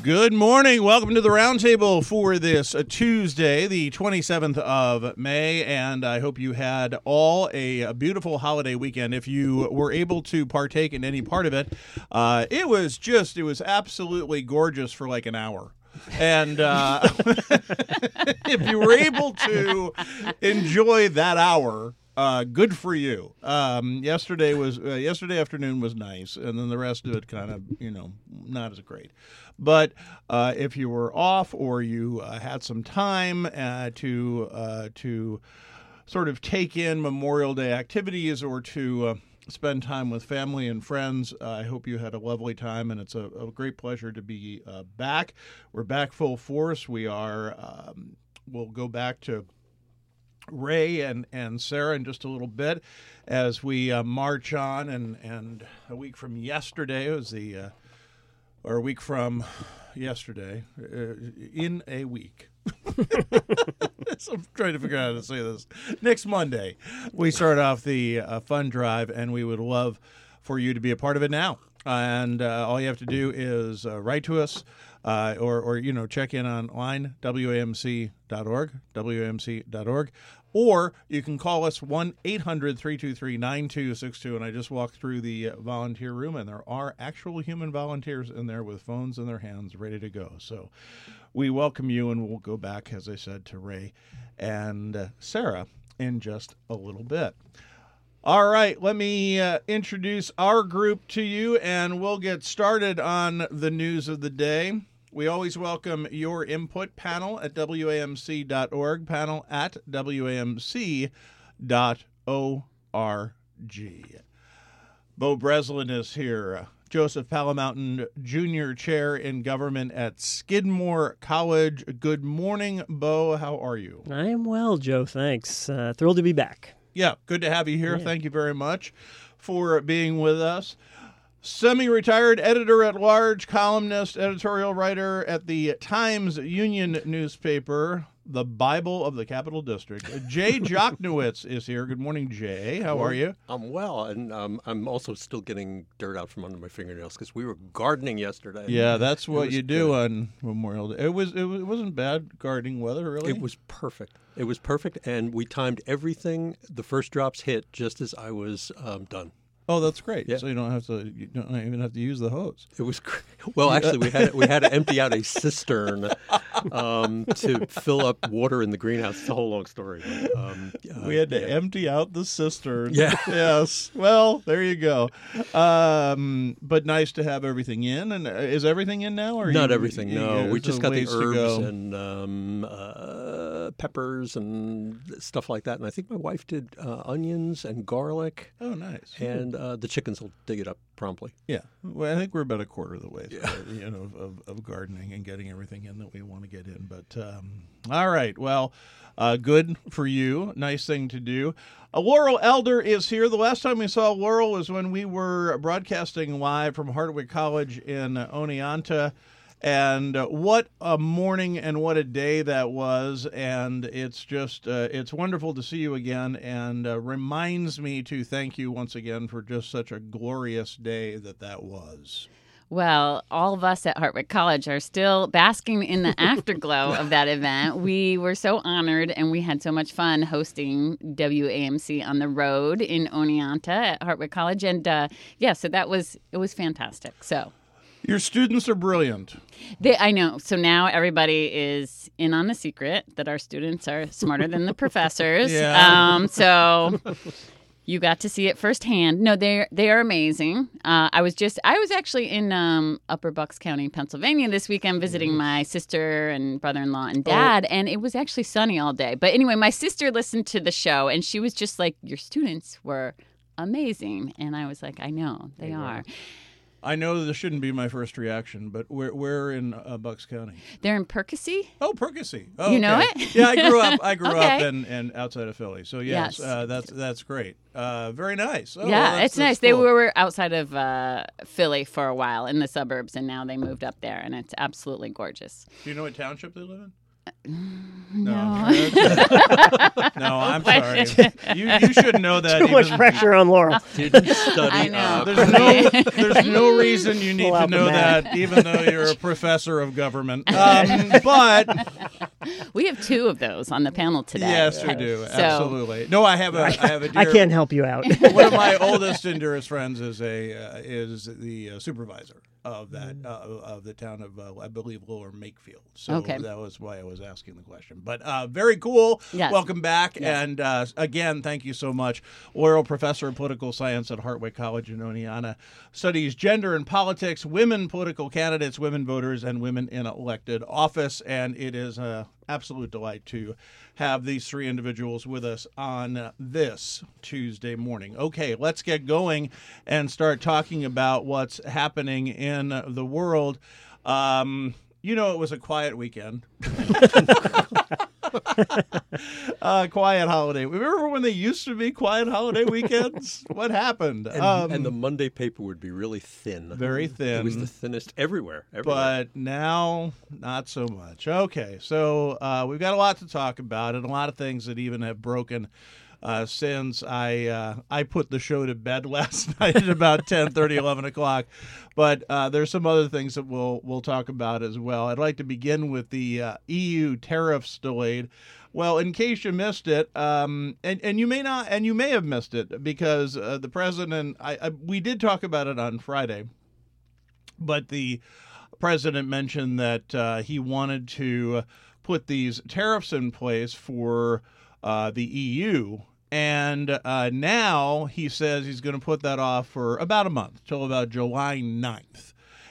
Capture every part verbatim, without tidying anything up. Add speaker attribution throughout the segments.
Speaker 1: Good morning. Welcome to the Roundtable for this uh, Tuesday, the twenty-seventh of May, and I hope you had all a, a beautiful holiday weekend. If you were able to partake in any part of it, uh, it was just, it was absolutely gorgeous for like an hour. And uh, if you were able to enjoy that hour, uh, good for you. Um, yesterday was uh, yesterday afternoon was nice, and then the rest of it kind of, you know, not as great. But uh, if you were off or you uh, had some time uh, to uh, to sort of take in Memorial Day activities or to uh, spend time with family and friends, uh, I hope you had a lovely time, and it's a, a great pleasure to be uh, back. We're back full force. We are. Um, we'll go back to Ray and, and Sarah in just a little bit as we uh, march on, and, and a week from yesterday was the. Uh, Or a week from yesterday, uh, in a week. So I'm trying to figure out how to say this. Next Monday, we start off the uh, fund drive, and we would love for you to be a part of it now. And uh, all you have to do is uh, write to us uh, or, or, you know, check in online, W A M C dot org, W A M C dot org. Or you can call us one eight hundred three two three nine two six two. And I just walked through the volunteer room, and there are actual human volunteers in there with phones in their hands ready to go. So we welcome you, and we'll go back, as I said, to Ray and uh, Sarah in just a little bit. All right, let me uh, introduce our group to you, and we'll get started on the news of the day. We always welcome your input. Panel at W A M C dot org, panel at W A M C dot org. Bo Breslin is here. Joseph Palamountain, Junior Chair in Government at Skidmore College. Good morning, Bo. How are you?
Speaker 2: I am well, Joe. Thanks. Uh, thrilled to be back.
Speaker 1: Yeah, good to have you here.
Speaker 2: Yeah.
Speaker 1: Thank you very much for being with us. Semi-retired editor-at-large, columnist, editorial writer at the Times-Union newspaper, the Bible of the Capital District. Jay Jochnowitz is here. Good morning, Jay. How are you?
Speaker 3: I'm well, and um, I'm also still getting dirt out from under my fingernails because we were gardening yesterday.
Speaker 1: Yeah, that's what
Speaker 3: was
Speaker 1: you do
Speaker 3: good.
Speaker 1: on Memorial Day. It was it was- it wasn't bad gardening weather, really.
Speaker 3: It was perfect. It was perfect, and we timed everything. The first drops hit just as I was um, done.
Speaker 1: Oh, that's great.
Speaker 3: Yeah.
Speaker 1: So you don't have to you don't even have to use the hose.
Speaker 3: It was cr- well, actually, we had we had to empty out a cistern um, to fill up water in the greenhouse. It's a whole long story. But, um, uh,
Speaker 1: We had to
Speaker 3: yeah.
Speaker 1: empty out the cistern.
Speaker 3: Yeah.
Speaker 1: Yes. Well, there you go. Um, but nice to have everything in. And uh, is everything in now? Or
Speaker 3: Not
Speaker 1: you,
Speaker 3: everything.
Speaker 1: you-
Speaker 3: No,
Speaker 1: you-
Speaker 3: we
Speaker 1: there's
Speaker 3: just
Speaker 1: a
Speaker 3: got the
Speaker 1: ways to
Speaker 3: herbs
Speaker 1: go.
Speaker 3: and um, uh, peppers and stuff like that. And I think my wife did uh, onions and garlic.
Speaker 1: Oh, nice.
Speaker 3: And uh, the chickens will dig it up promptly.
Speaker 1: Yeah. Well, I think we're about a quarter of the way through,
Speaker 3: Yeah.
Speaker 1: you know, of, of, of gardening and getting everything in that we want to get in. But um, all right. Well, uh, good for you. Nice thing to do. Uh, Laurel Elder is here. The last time we saw Laurel was when we were broadcasting live from Hardwick College in uh, Oneonta. And uh, what a morning and what a day that was. And it's just, uh, it's wonderful to see you again, and uh, reminds me to thank you once again for just such a glorious day that that was.
Speaker 4: Well, all of us at Hardwick College are still basking in the afterglow of that event. We were so honored, and we had so much fun hosting W A M C on the road in Oneonta at Hardwick College. And uh, yeah, so that was, it was fantastic. So
Speaker 1: Your students are brilliant.
Speaker 4: They, I know. So now everybody is in on the secret that our students are smarter than the professors.
Speaker 1: Yeah.
Speaker 4: Um, so you got to see it firsthand. No, they they are amazing. Uh, I was just I was actually in um, Upper Bucks County, Pennsylvania this weekend visiting my sister and brother-in-law and dad, oh. and it was actually sunny all day. But anyway, my sister listened to the show, and she was just like, "Your students were amazing," and I was like, "I know they
Speaker 1: Yeah.
Speaker 4: are."
Speaker 1: I know this shouldn't be my first reaction, but where where in uh, Bucks County?
Speaker 4: They're in Percy.
Speaker 1: Oh, Percy. Oh,
Speaker 4: You know
Speaker 1: okay.
Speaker 4: it?
Speaker 1: Yeah, I grew up. I grew
Speaker 4: Okay.
Speaker 1: up in, in outside of Philly. So yes,
Speaker 4: Yes.
Speaker 1: Uh, that's that's great. Uh, very nice. Oh,
Speaker 4: yeah,
Speaker 1: well, that's-
Speaker 4: it's
Speaker 1: that's
Speaker 4: nice. They
Speaker 1: cool.
Speaker 4: were outside of uh, Philly for a while in the suburbs, and now they moved up there, and it's absolutely gorgeous.
Speaker 1: Do you know what township they live in? No,
Speaker 4: No.
Speaker 1: no, I'm sorry. You you should know that.
Speaker 2: Too much
Speaker 1: even-
Speaker 2: pressure on Laurel.
Speaker 3: Didn't study.
Speaker 4: I know.
Speaker 3: uh,
Speaker 1: There's no, there's no reason you need
Speaker 2: Pull
Speaker 1: to
Speaker 2: out the
Speaker 1: know
Speaker 2: map.
Speaker 1: that, even though you're a professor of government. Um, but
Speaker 4: We have two of those on the panel today.
Speaker 1: yes, we do.
Speaker 4: So-
Speaker 1: Absolutely. No, I have a, I have a dear,
Speaker 2: I can't help you out.
Speaker 1: one of my oldest and dearest friends is a uh, is the uh, supervisor of that uh, of the town of uh, I believe Lower Makefield. So
Speaker 4: Okay.
Speaker 1: that was why I was asking the question. But uh, very cool.
Speaker 4: Yes.
Speaker 1: Welcome back, and uh, again, thank you so much. Laurel, professor of political science at Hartwick College in Oneonta, studies gender and politics, women political candidates, women voters, and women in elected office. And it is an absolute delight to have these three individuals with us on this Tuesday morning. Okay, let's get going and start talking about what's happening in the world. Um, you know, it was a quiet weekend. uh, quiet holiday. Remember when they used to be quiet holiday weekends? What happened?
Speaker 3: and,
Speaker 1: Um,
Speaker 3: and the Monday paper would be really thin.
Speaker 1: very thin.
Speaker 3: It was the thinnest everywhere. everywhere.
Speaker 1: But now, not so much. Okay, so uh, we've got a lot to talk about, and a lot of things that even have broken uh, since I uh, I put the show to bed last night at about ten thirty, eleven o'clock. But uh, there's some other things that we'll we'll talk about as well. I'd like to begin with the uh, E U tariffs delayed. Well, in case you missed it, um, and and you may not, and you may have missed it because uh, the president, I, I we did talk about it on Friday, but the president mentioned that uh, he wanted to put these tariffs in place for uh, the E U. And uh, now he says he's going to put that off for about a month, till about July ninth.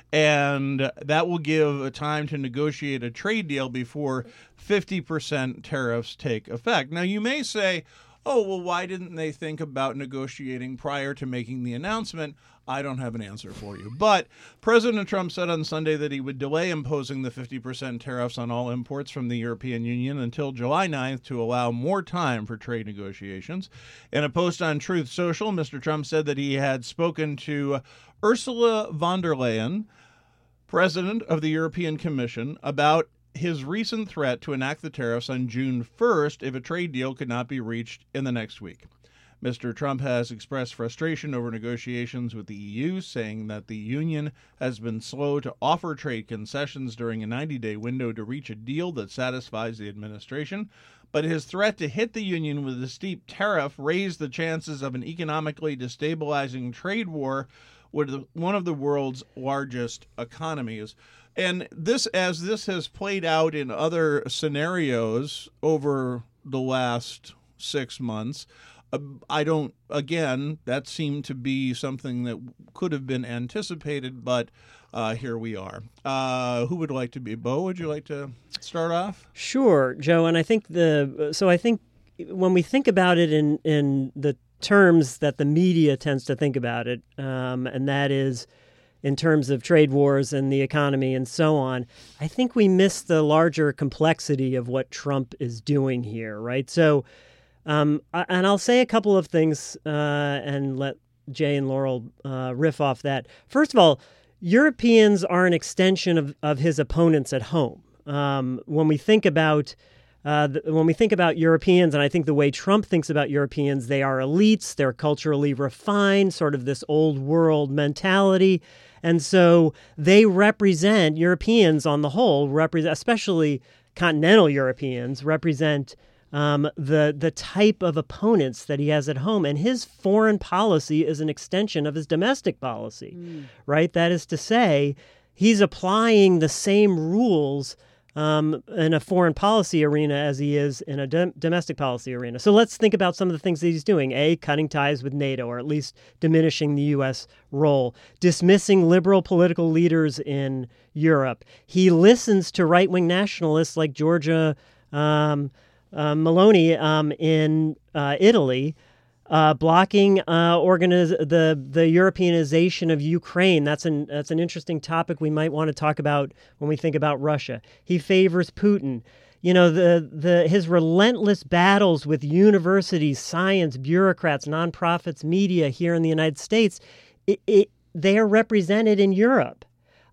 Speaker 1: And that will give a time to negotiate a trade deal before fifty percent tariffs take effect. Now, you may say, oh, well, why didn't they think about negotiating prior to making the announcement? I don't have an answer for you. But President Trump said on Sunday that he would delay imposing the fifty percent tariffs on all imports from the European Union until July ninth to allow more time for trade negotiations. In a post on Truth Social, Mister Trump said that he had spoken to Ursula von der Leyen, President of the European Commission, about his recent threat to enact the tariffs on June first if a trade deal could not be reached in the next week. Mister Trump has expressed frustration over negotiations with the E U, saying that the union has been slow to offer trade concessions during a ninety-day window to reach a deal that satisfies the administration. But his threat to hit the union with a steep tariff raised the chances of an economically destabilizing trade war with one of the world's largest economies. And this, as this has played out in other scenarios over the last six months, uh, I don't, again, that seemed to be something that could have been anticipated, but uh, here we are. Uh, who would like to be? Bo, would you like to start off?
Speaker 2: Sure, Joe. And I think the so I think when we think about it in in the terms that the media tends to think about it, um, and that is in terms of trade wars and the economy and so on, I think we miss the larger complexity of what Trump is doing here, right? So, um, I, and I'll say a couple of things uh, and let Jay and Laurel uh, riff off that. First of all, Europeans are an extension of, of his opponents at home. Um, when we think about Uh, the, when we think about Europeans, and I think the way Trump thinks about Europeans, they are elites, they're culturally refined, sort of this old world mentality. And so they represent, Europeans on the whole, represent, especially continental Europeans, represent um, the, the type of opponents that he has at home. And his foreign policy is an extension of his domestic policy, mm. right? That is to say, he's applying the same rules Um, in a foreign policy arena as he is in a dom- domestic policy arena. So let's think about some of the things that he's doing. A, cutting ties with NATO, or at least diminishing the U S role. Dismissing liberal political leaders in Europe. He listens to right-wing nationalists like Giorgia um, uh, Meloni um, in uh, Italy, Uh, blocking uh, organiz- the the Europeanization of Ukraine. That's an that's an interesting topic we might want to talk about when we think about Russia. He favors Putin. You know, the the his relentless battles with universities, science, bureaucrats, nonprofits, media here in the United States, it, it, they are represented in Europe.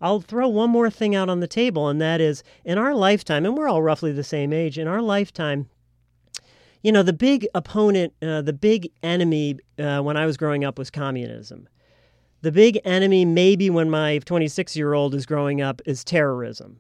Speaker 2: I'll throw one more thing out on the table, and that is, in our lifetime, and we're all roughly the same age, in our lifetime, you know, the big opponent, uh, the big enemy uh, when I was growing up was communism. The big enemy, maybe when my twenty-six-year-old is growing up, is terrorism.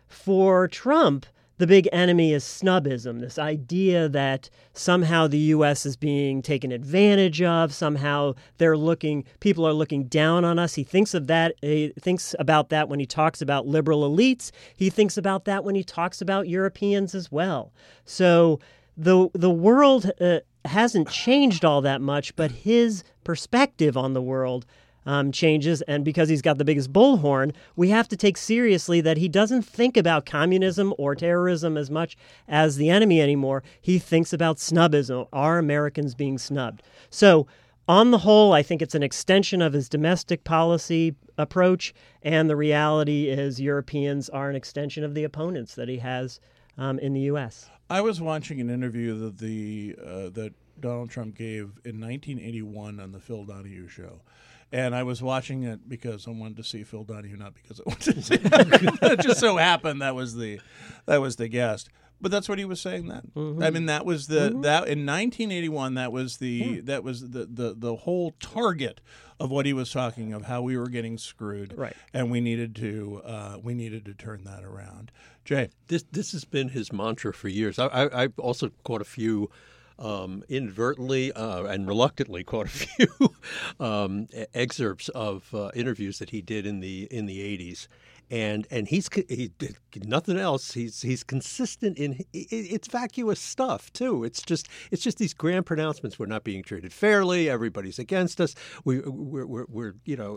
Speaker 2: For Trump, the big enemy is snubism, this idea that somehow the U S is being taken advantage of, somehow they're looking, people are looking down on us. He thinks of that, he thinks about that when he talks about liberal elites. He thinks about that when he talks about Europeans as well. So the the world uh, hasn't changed all that much, but his perspective on the world Um, changes, and because he's got the biggest bullhorn, we have to take seriously that he doesn't think about communism or terrorism as much as the enemy anymore. He thinks about snubism, are Americans being snubbed? So, on the whole, I think it's an extension of his domestic policy approach, and the reality is Europeans are an extension of the opponents that he has um, in the U S.
Speaker 1: I was watching an interview that the uh, that Donald Trump gave in nineteen eighty-one on the Phil Donahue show. And I was watching it because I wanted to see Phil Donahue, not because I wanted to see him. It just so happened that was the that was the guest. But that's what he was saying then. Mm-hmm. I mean, that was the mm-hmm. that in nineteen eighty-one. That was the yeah. that was the, the the whole target of what he was talking of, how we were getting screwed,
Speaker 2: right? And
Speaker 1: we needed to uh, we needed to turn that around. Jay,
Speaker 3: this this has been his mantra for years. I, I I've also caught a few. Um, inadvertently uh, and reluctantly caught a few um, excerpts of uh, interviews that he did in the in the eighties, and and he's he did nothing else. He's he's consistent in it, it's vacuous stuff too. It's just it's just these grand pronouncements. We're not being treated fairly. Everybody's against us. We we're we're, we're you know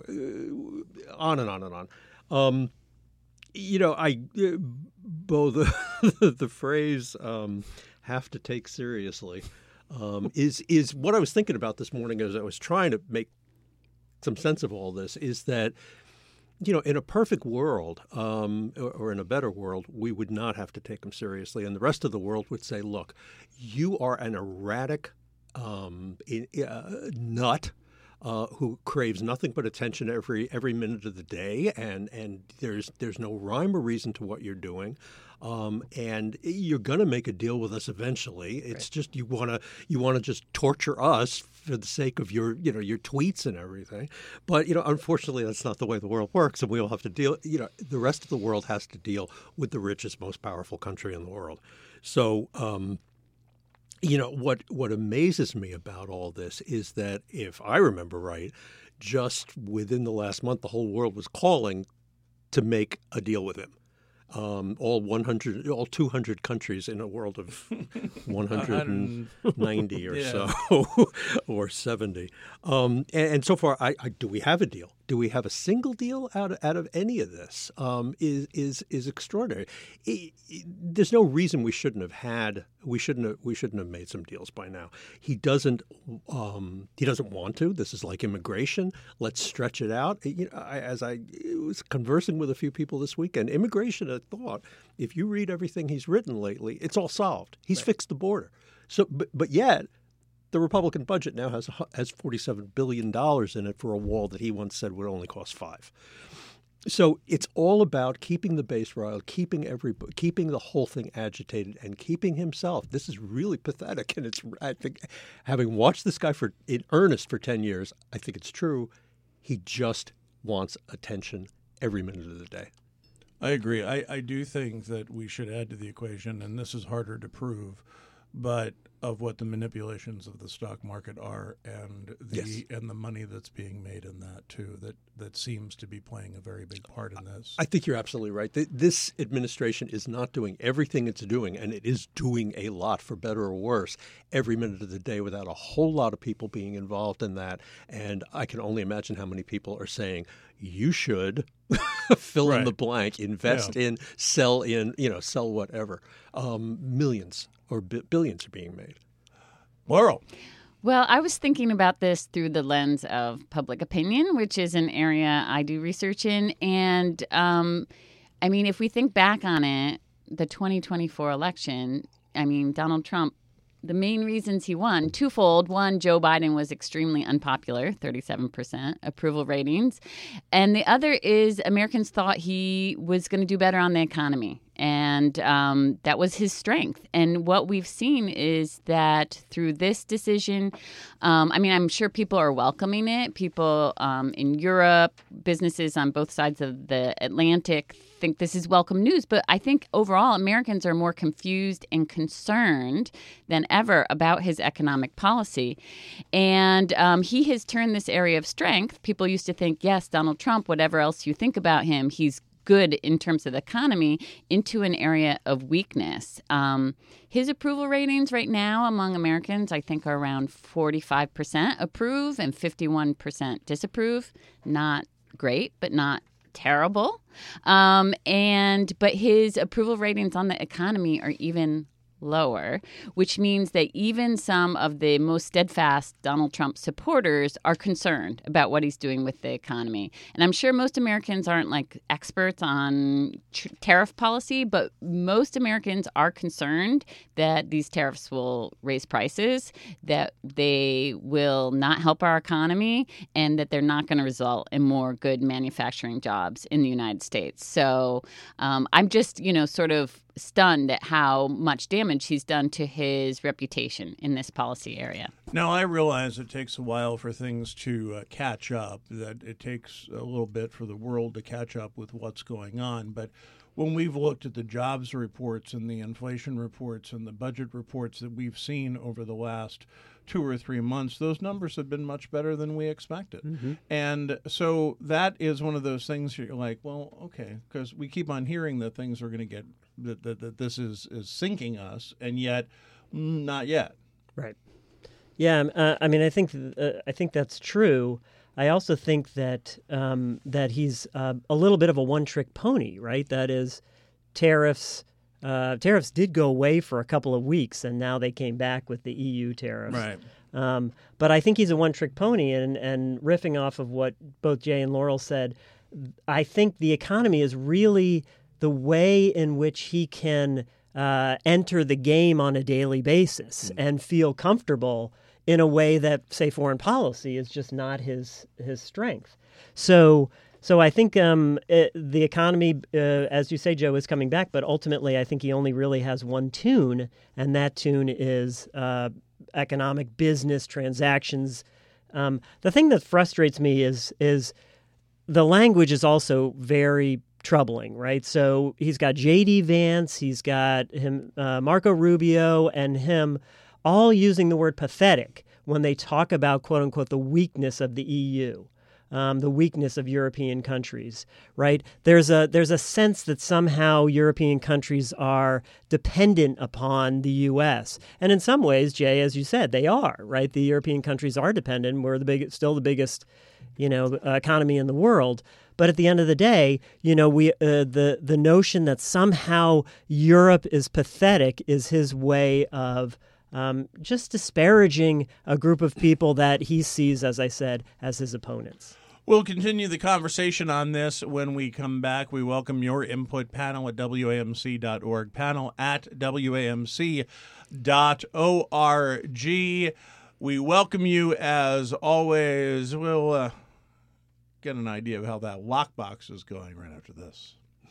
Speaker 3: uh, on and on and on. Um, you know, I uh, Bo the the phrase. Um, have to take seriously um, is is what I was thinking about this morning as I was trying to make some sense of all this, is that, you know, in a perfect world um, or, or in a better world, we would not have to take them seriously. And the rest of the world would say, look, you are an erratic um, in, uh, nut uh, who craves nothing but attention every every minute of the day. And, and there's there's no rhyme or reason to what you're doing. Um, and you're going to make a deal with us eventually. It's right. just you want to you want to just torture us for the sake of your you know your tweets and everything. But you know, unfortunately, that's not the way the world works, and we all have to deal. You know, the rest of the world has to deal with the richest, most powerful country in the world. So, um, you know, what what amazes me about all this is that if I remember right, just within the last month, the whole world was calling to make a deal with him. Um, all one hundred, all two hundred countries in a world of one hundred ninety or yeah. so, or seventy. Um, and, and so far, I, I, do we have a deal? Do we have a single deal out of, out of any of this? Um, is is is extraordinary. It, it, there's no reason we shouldn't have had. We shouldn't have. We shouldn't have made some deals by now. He doesn't. Um, he doesn't want to. This is like immigration. Let's stretch it out. You know, I, as I was conversing with a few people this weekend, immigration. I thought, if you read everything he's written lately, it's all solved. He's right. fixed the border. So, but, but yet. The Republican budget now has has forty-seven billion dollars in it for a wall that he once said would only cost five. So it's all about keeping the base riled, keeping every, keeping the whole thing agitated, and keeping himself. This is really pathetic, and it's. I think, having watched this guy for in earnest for ten years, I think it's true. He just wants attention every minute of the day.
Speaker 1: I agree. I, I do think that we should add to the equation, and this is harder to prove, but of what the manipulations of the stock market are, and the yes. and the money that's being made in that too, that that seems to be playing a very big part in this.
Speaker 3: I think you're absolutely right. This administration is not doing everything it's doing, and it is doing a lot, for better or worse, every minute of the day without a whole lot of people being involved in that. And I can only imagine how many people are saying, you should fill right. in the blank, invest yeah. in, sell in, you know, sell whatever. Um, millions or bi- billions are being made.
Speaker 1: Laurel.
Speaker 4: Well, I was thinking about this through the lens of public opinion, which is an area I do research in. And, um, I mean, if we think back on it, the twenty twenty-four election, I mean, Donald Trump the main reasons he won, twofold. One, Joe Biden was extremely unpopular, thirty-seven percent approval ratings. And the other is Americans thought he was going to do better on the economy. And um, that was his strength. And what we've seen is that through this decision, um, I mean, I'm sure people are welcoming it. People um, in Europe, businesses on both sides of the Atlantic think this is welcome news. But I think overall, Americans are more confused and concerned than ever about his economic policy. And um, he has turned this area of strength. People used to think, yes, Donald Trump, whatever else you think about him, he's good in terms of the economy, into an area of weakness. Um, his approval ratings right now among Americans, I think, are around forty-five percent approve and fifty-one percent disapprove. Not great, but not terrible. Um, and but his approval ratings on the economy are even lower, which means that even some of the most steadfast Donald Trump supporters are concerned about what he's doing with the economy. And I'm sure most Americans aren't like experts on tr- tariff policy, but most Americans are concerned that these tariffs will raise prices, that they will not help our economy, and that they're not going to result in more good manufacturing jobs in the United States. So um, I'm just, you know, sort of stunned at how much damage he's done to his reputation in this policy area.
Speaker 1: Now, I realize it takes a while for things to uh, catch up, that it takes a little bit for the world to catch up with what's going on. But when we've looked at the jobs reports and the inflation reports and the budget reports that we've seen over the last two or three months, those numbers have been much better than we expected. Mm-hmm. And so that is one of those things you're like, well, okay, because we keep on hearing that things are going to get, that, that, that this is, is sinking us, and yet mm, not yet.
Speaker 2: Right. Yeah, uh, I mean, I think uh, I think that's true. I also think that um, that he's uh, a little bit of a one-trick pony, right? That is, tariffs. Uh, tariffs did go away for a couple of weeks, and now they came back with the E U tariffs.
Speaker 1: Right.
Speaker 2: Um, but I think he's a one-trick pony, and and riffing off of what both Jay and Laurel said, I think the economy is really the way in which he can uh, enter the game on a daily basis mm-hmm. and feel comfortable in a way that, say, foreign policy is just not his his strength. So, so I think um, it, the economy, uh, as you say, Joe, is coming back. But ultimately, I think he only really has one tune, and that tune is uh, economic business transactions. Um, the thing that frustrates me is is the language is also very troubling, right? So he's got J D Vance, he's got him, uh, Marco Rubio, and him all using the word pathetic when they talk about, quote unquote, the weakness of the E U, um, the weakness of European countries, right? There's a there's a sense that somehow European countries are dependent upon the U S. And in some ways, Jay, as you said, they are, right? The European countries are dependent. We're the big, still the biggest, you know, uh, economy in the world. But at the end of the day, you know, we uh, the the notion that somehow Europe is pathetic is his way of um, just disparaging a group of people that he sees, as I said, as his opponents.
Speaker 1: We'll continue the conversation on this when we come back. We welcome your input. Panel at W A M C dot org. Panel at W A M C dot org. We welcome you as always. We'll uh, get an idea of how that lockbox is going right after this.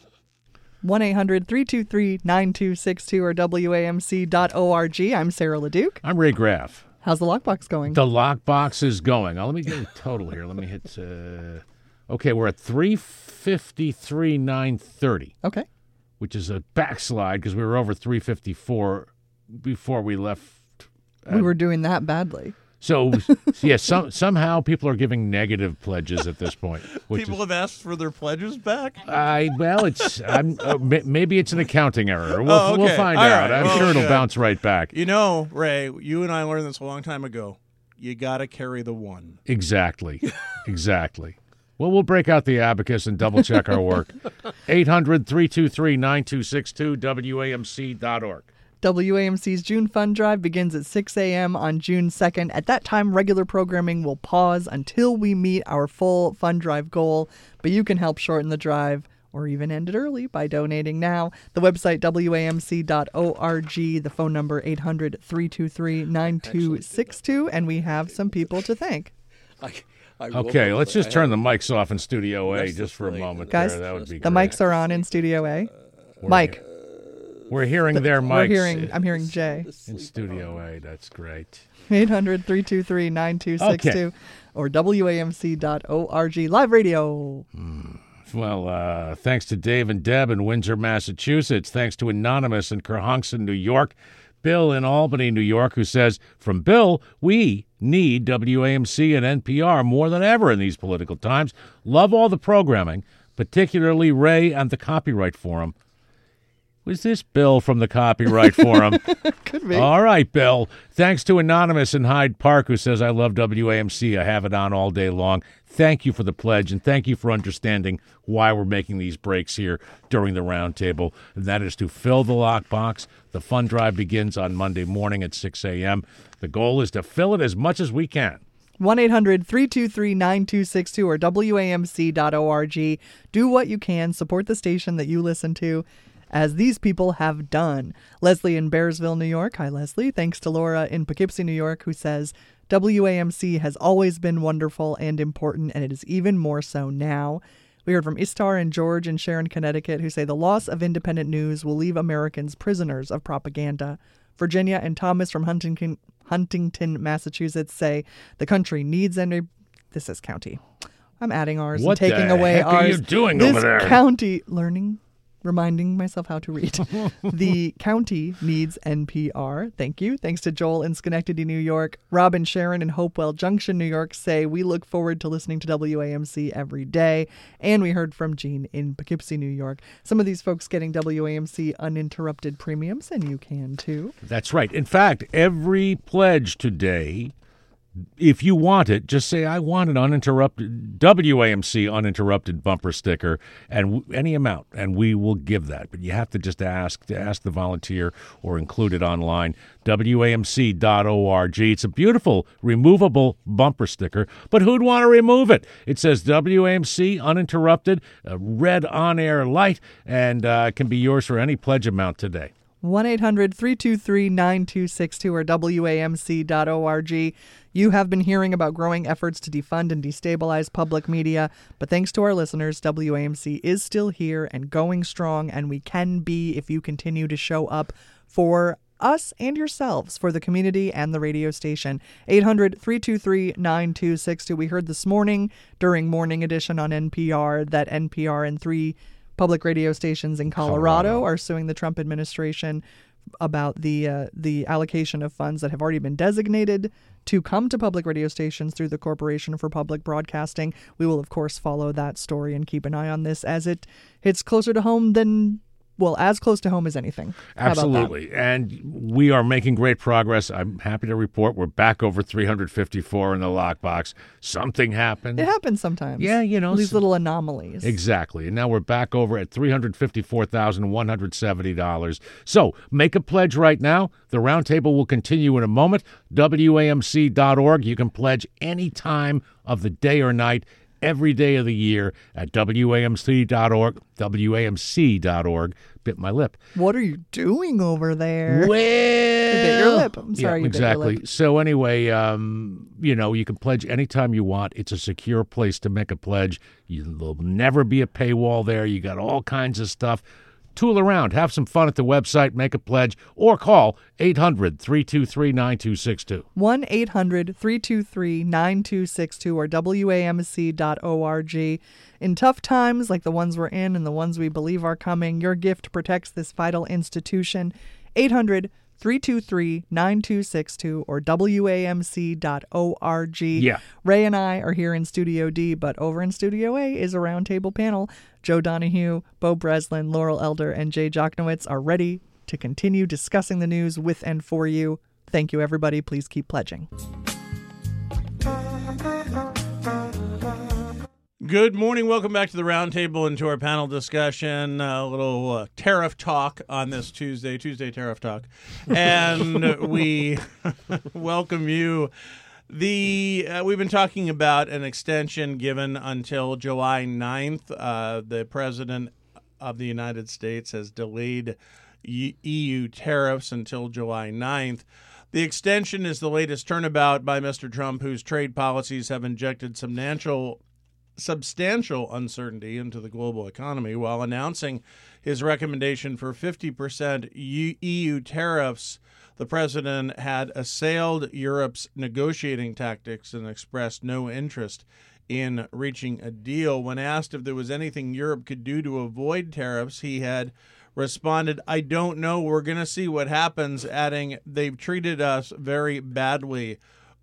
Speaker 5: one eight hundred three two three nine two six two or W A M C dot org. I'm Sarah LeDuc.
Speaker 6: I'm Ray Graff.
Speaker 5: How's the lockbox going?
Speaker 6: The lockbox is going. Now, let me get a total here. Let me hit... Uh, okay, we're at three fifty-three nine thirty.
Speaker 5: Okay.
Speaker 6: Which is a backslide because we were over three fifty-four before we left. Uh,
Speaker 5: we were doing that badly.
Speaker 6: So, yeah, some, somehow people are giving negative pledges at this point.
Speaker 1: People
Speaker 6: is,
Speaker 1: have asked for their pledges back?
Speaker 6: I Well, it's I'm, uh, maybe it's an accounting error. We'll,
Speaker 1: oh, okay.
Speaker 6: we'll find
Speaker 1: All
Speaker 6: out.
Speaker 1: right.
Speaker 6: I'm
Speaker 1: well,
Speaker 6: sure it'll
Speaker 1: good.
Speaker 6: bounce right back.
Speaker 1: You know, Ray, you and I learned this a long time ago. You got to carry the one.
Speaker 6: Exactly. Exactly. Well, we'll break out the abacus and double-check our work. eight hundred three two three nine two six two, W A M C dot org.
Speaker 5: W A M C's June Fund Drive begins at six a.m. on June second. At that time, regular programming will pause until we meet our full Fund Drive goal, but you can help shorten the drive or even end it early by donating now. The website, W A M C dot org, the phone number, eight hundred, three two three, nine two six two, and we have some people to thank.
Speaker 3: I, I
Speaker 6: Okay, let's just
Speaker 3: I
Speaker 6: turn the
Speaker 3: have-
Speaker 6: mics off in Studio A
Speaker 3: Rest
Speaker 6: just for a
Speaker 3: asleep.
Speaker 6: moment.
Speaker 5: Guys,
Speaker 6: there. That would be
Speaker 5: the
Speaker 6: great.
Speaker 5: mics are on in Studio A. Mike,
Speaker 6: We're hearing their mics
Speaker 5: we're hearing, I'm hearing Jay.
Speaker 6: in Studio A. That's great.
Speaker 5: eight hundred, three two three, nine two six two
Speaker 6: Okay.
Speaker 5: or W A M C dot org. Live radio.
Speaker 6: Well, uh, thanks to Dave and Deb in Windsor, Massachusetts. Thanks to Anonymous in Kerhonkson, New York. Bill in Albany, New York, who says, from Bill, we need W A M C and N P R more than ever in these political times. Love all the programming, particularly Ray and the Copyright Forum. Was this Bill from the Copyright Forum?
Speaker 5: Could be.
Speaker 6: All right, Bill. Thanks to Anonymous in Hyde Park, who says, I love W A M C. I have it on all day long. Thank you for the pledge, and thank you for understanding why we're making these breaks here during the roundtable. And that is to fill the lockbox. The fund drive begins on Monday morning at six a.m. The goal is to fill it as much as we can.
Speaker 5: one eight hundred, three two three, nine two six two or W A M C dot org. Do what you can. Support the station that you listen to, as these people have done. Leslie in Bearsville, New York. Hi, Leslie. Thanks to Laura in Poughkeepsie, New York, who says, W A M C has always been wonderful and important, and it is even more so now. We heard from Istar and George in Sharon, Connecticut, who say the loss of independent news will leave Americans prisoners of propaganda. Virginia and Thomas from Huntington, Huntington, Massachusetts say the country needs and this is county. I'm adding ours
Speaker 6: What
Speaker 5: and taking
Speaker 6: the
Speaker 5: away
Speaker 6: heck are
Speaker 5: ours.
Speaker 6: you doing
Speaker 5: this
Speaker 6: over there?
Speaker 5: County learning, reminding myself how to read. The county needs N P R. Thank you. Thanks to Joel in Schenectady, New York. Rob and Sharon in Hopewell Junction, New York say we look forward to listening to W A M C every day. And we heard from Jean in Poughkeepsie, New York. Some of these folks getting W A M C uninterrupted premiums, and you can too.
Speaker 6: That's right. In fact, every pledge today, if you want it, just say, I want an uninterrupted, W A M C uninterrupted bumper sticker, and w- any amount, and we will give that. But you have to just ask, to ask the volunteer or include it online, W A M C dot org. It's a beautiful, removable bumper sticker, but who'd want to remove it? It says W A M C uninterrupted, a red on-air light, and uh, can be yours for any pledge amount today.
Speaker 5: one eight hundred, three two three, nine two six two or W A M C dot org. You have been hearing about growing efforts to defund and destabilize public media, but thanks to our listeners, W A M C is still here and going strong, and we can be if you continue to show up for us and yourselves, for the community and the radio station. eight hundred, three two three, nine two six two. We heard this morning during Morning Edition on N P R that N P R and three public radio stations in Colorado, Colorado. are suing the Trump administration about the uh, the allocation of funds that have already been designated to come to public radio stations through the Corporation for Public Broadcasting. We will, of course, follow that story and keep an eye on this as it hits closer to home than, well, as close to home as anything. How about that?
Speaker 6: Absolutely. And we are making great progress. I'm happy to report we're back over three hundred fifty-four in the lockbox. Something happened.
Speaker 5: It happens sometimes.
Speaker 6: Yeah, you know.
Speaker 5: These little anomalies.
Speaker 6: Exactly. And now we're back over at three hundred fifty-four thousand one hundred seventy dollars. So make a pledge right now. The roundtable will continue in a moment. W A M C dot org. You can pledge any time of the day or night, every day of the year at W A M C dot org. W A M C dot org. Bit my lip.
Speaker 5: What are you doing over there?
Speaker 6: Well,
Speaker 5: you bit your lip. I'm sorry,
Speaker 6: yeah,
Speaker 5: you
Speaker 6: exactly.
Speaker 5: bit your lip.
Speaker 6: So anyway, um, you know, you can pledge anytime you want. It's a secure place to make a pledge. You, there'll never be a paywall there. You got all kinds of stuff. Tool around, have some fun at the website, make a pledge, or call eight hundred, three two three, nine two six two.
Speaker 5: one eight hundred, three two three, nine two six two or W A M C dot org. In tough times like the ones we're in and the ones we believe are coming, your gift protects this vital institution. eight hundred, three two three, nine two six two or W A M C dot org.
Speaker 6: Yeah.
Speaker 5: Ray and I are here in Studio D, but over in Studio A is a roundtable panel. Joe Donahue, Bo Breslin, Laurel Elder, and Jay Jochnowitz are ready to continue discussing the news with and for you. Thank you, everybody. Please keep pledging.
Speaker 1: Good morning. Welcome back to the roundtable and to our panel discussion. A little uh, tariff talk on this Tuesday, Tuesday tariff talk. And we welcome you. The uh, we've been talking about an extension given until July ninth. Uh, the president of the United States has delayed E U tariffs until July ninth. The extension is the latest turnabout by Mister Trump, whose trade policies have injected substantial, substantial uncertainty into the global economy while announcing his recommendation for fifty percent E U tariffs. The president had assailed Europe's negotiating tactics and expressed no interest in reaching a deal. When asked if there was anything Europe could do to avoid tariffs, he had responded, "I don't know. We're going to see what happens," adding, "They've treated us very badly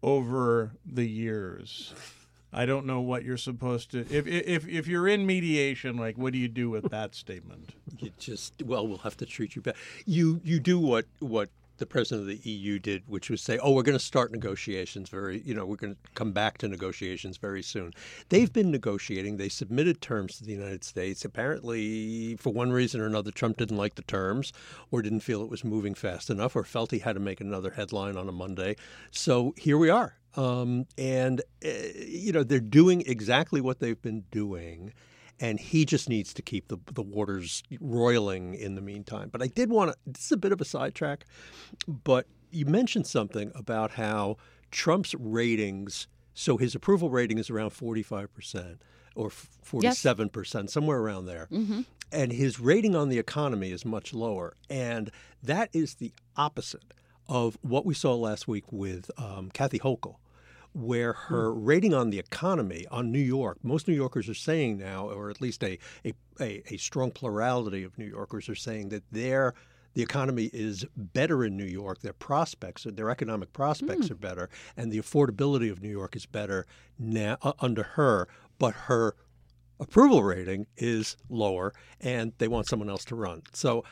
Speaker 1: over the years." I don't know what you're supposed to. If if if you're in mediation, like, what do you do with that statement?
Speaker 3: You just well, we'll have to treat you bad. You you do what what the president of the E U did, which was say, "Oh, we're going to start negotiations very. You know, we're going to come back to negotiations very soon." They've been negotiating. They submitted terms to the United States. Apparently, for one reason or another, Trump didn't like the terms, or didn't feel it was moving fast enough, or felt he had to make another headline on a Monday. So here we are. Um, and, uh, you know, they're doing exactly what they've been doing, and he just needs to keep the the waters roiling in the meantime. But I did want to – this is a bit of a sidetrack, but you mentioned something about how Trump's ratings – so his approval rating is around forty-five percent or forty-seven percent, yes. Somewhere around there. Mm-hmm. And his rating on the economy is much lower. And that is the opposite of what we saw last week with um, Kathy Hochul, where her rating on the economy, on New York, most New Yorkers are saying now, or at least a a, a, a strong plurality of New Yorkers are saying that their the economy is better in New York. Their prospects, their economic prospects mm. are better, and the affordability of New York is better now uh, under her. But her approval rating is lower, and they want someone else to run. So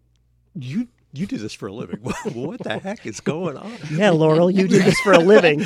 Speaker 3: you. You do this for a living. What the heck is going on?
Speaker 2: Yeah, Laurel, you do this for a living.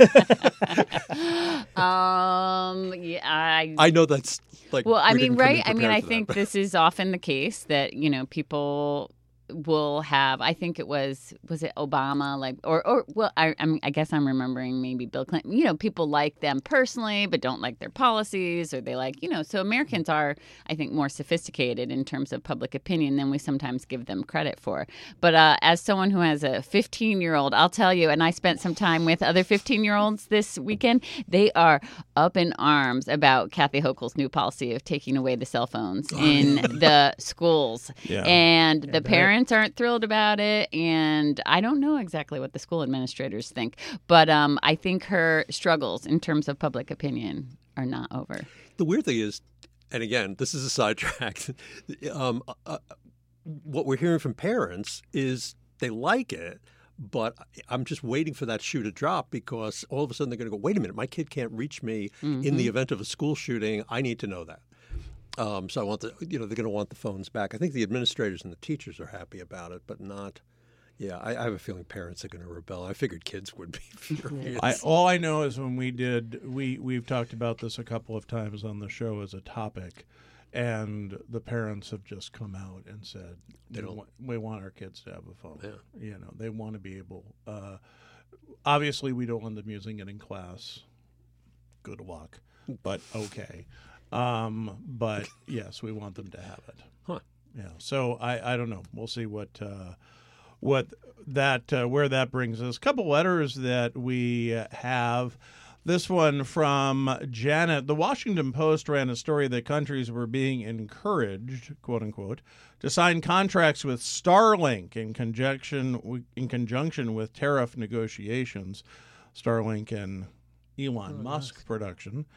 Speaker 4: um, yeah, I.
Speaker 3: I know that's like.
Speaker 4: Well, I mean, right? I mean, I
Speaker 3: that,
Speaker 4: think
Speaker 3: but.
Speaker 4: this is often the case that you know people will have. I think it was was it Obama, like, or or well, I I, mean, I guess I'm remembering maybe Bill Clinton. You know, people like them personally, but don't like their policies, or they like you know. So Americans are, I think, more sophisticated in terms of public opinion than we sometimes give them credit for. But uh, as someone who has a fifteen-year-old, I'll tell you, and I spent some time with other fifteen-year-olds this weekend. They are up in arms about Kathy Hochul's new policy of taking away the cell phones in the schools,
Speaker 1: yeah.
Speaker 4: and
Speaker 1: yeah,
Speaker 4: the parents. Parents aren't thrilled about it, and I don't know exactly what the school administrators think. But um, I think her struggles in terms of public opinion are not over.
Speaker 3: The weird thing is, and again, this is a sidetrack, um, uh, what we're hearing from parents is they like it, but I'm just waiting for that shoe to drop because all of a sudden they're going to go, wait a minute, my kid can't reach me mm-hmm. in the event of a school shooting. I need to know that. Um, so I want the, you know, they're going to want the phones back. I think the administrators and the teachers are happy about it, but not. Yeah, I, I have a feeling parents are going to rebel. I figured kids would be furious.
Speaker 1: I, all I know is when we did, we we've talked about this a couple of times on the show as a topic, and the parents have just come out and said they don't. Want, we want our kids to have a phone.
Speaker 3: Yeah.
Speaker 1: You know, they want to be able. Uh, obviously, we don't want them using it in class. Good luck, but okay. Um, but yes, we want them to have it.
Speaker 3: Huh.
Speaker 1: Yeah. So I, I don't know. We'll see what uh, what that uh, where that brings us. A couple letters that we have. This one from Janet. The Washington Post ran a story that countries were being encouraged, quote unquote, to sign contracts with Starlink in conjunction in conjunction with tariff negotiations. Starlink and Elon oh, Musk nice. production.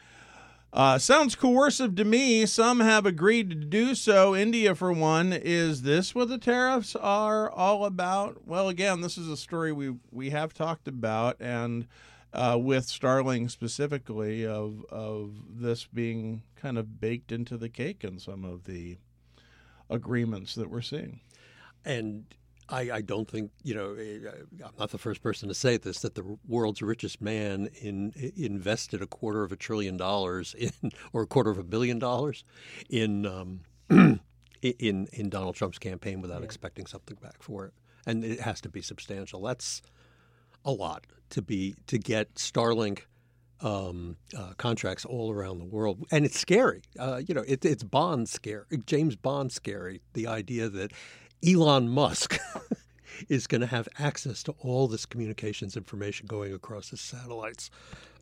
Speaker 1: Uh, sounds coercive to me. Some have agreed to do so. India, for one. Is this what the tariffs are all about? Well, again, this is a story we we have talked about, and uh, with Starlink specifically, of of this being kind of baked into the cake in some of the agreements that we're seeing.
Speaker 3: And I, I don't think, you know, I'm not the first person to say this, that the world's richest man in, invested a quarter of a trillion dollars in, or a quarter of a billion dollars in um, in in Donald Trump's campaign without yeah. expecting something back for it. And it has to be substantial. That's a lot to be to get Starlink um, uh, contracts all around the world. And it's scary. Uh, you know, it, it's Bond scary, James Bond scary, the idea that Elon Musk is going to have access to all this communications information going across his satellites.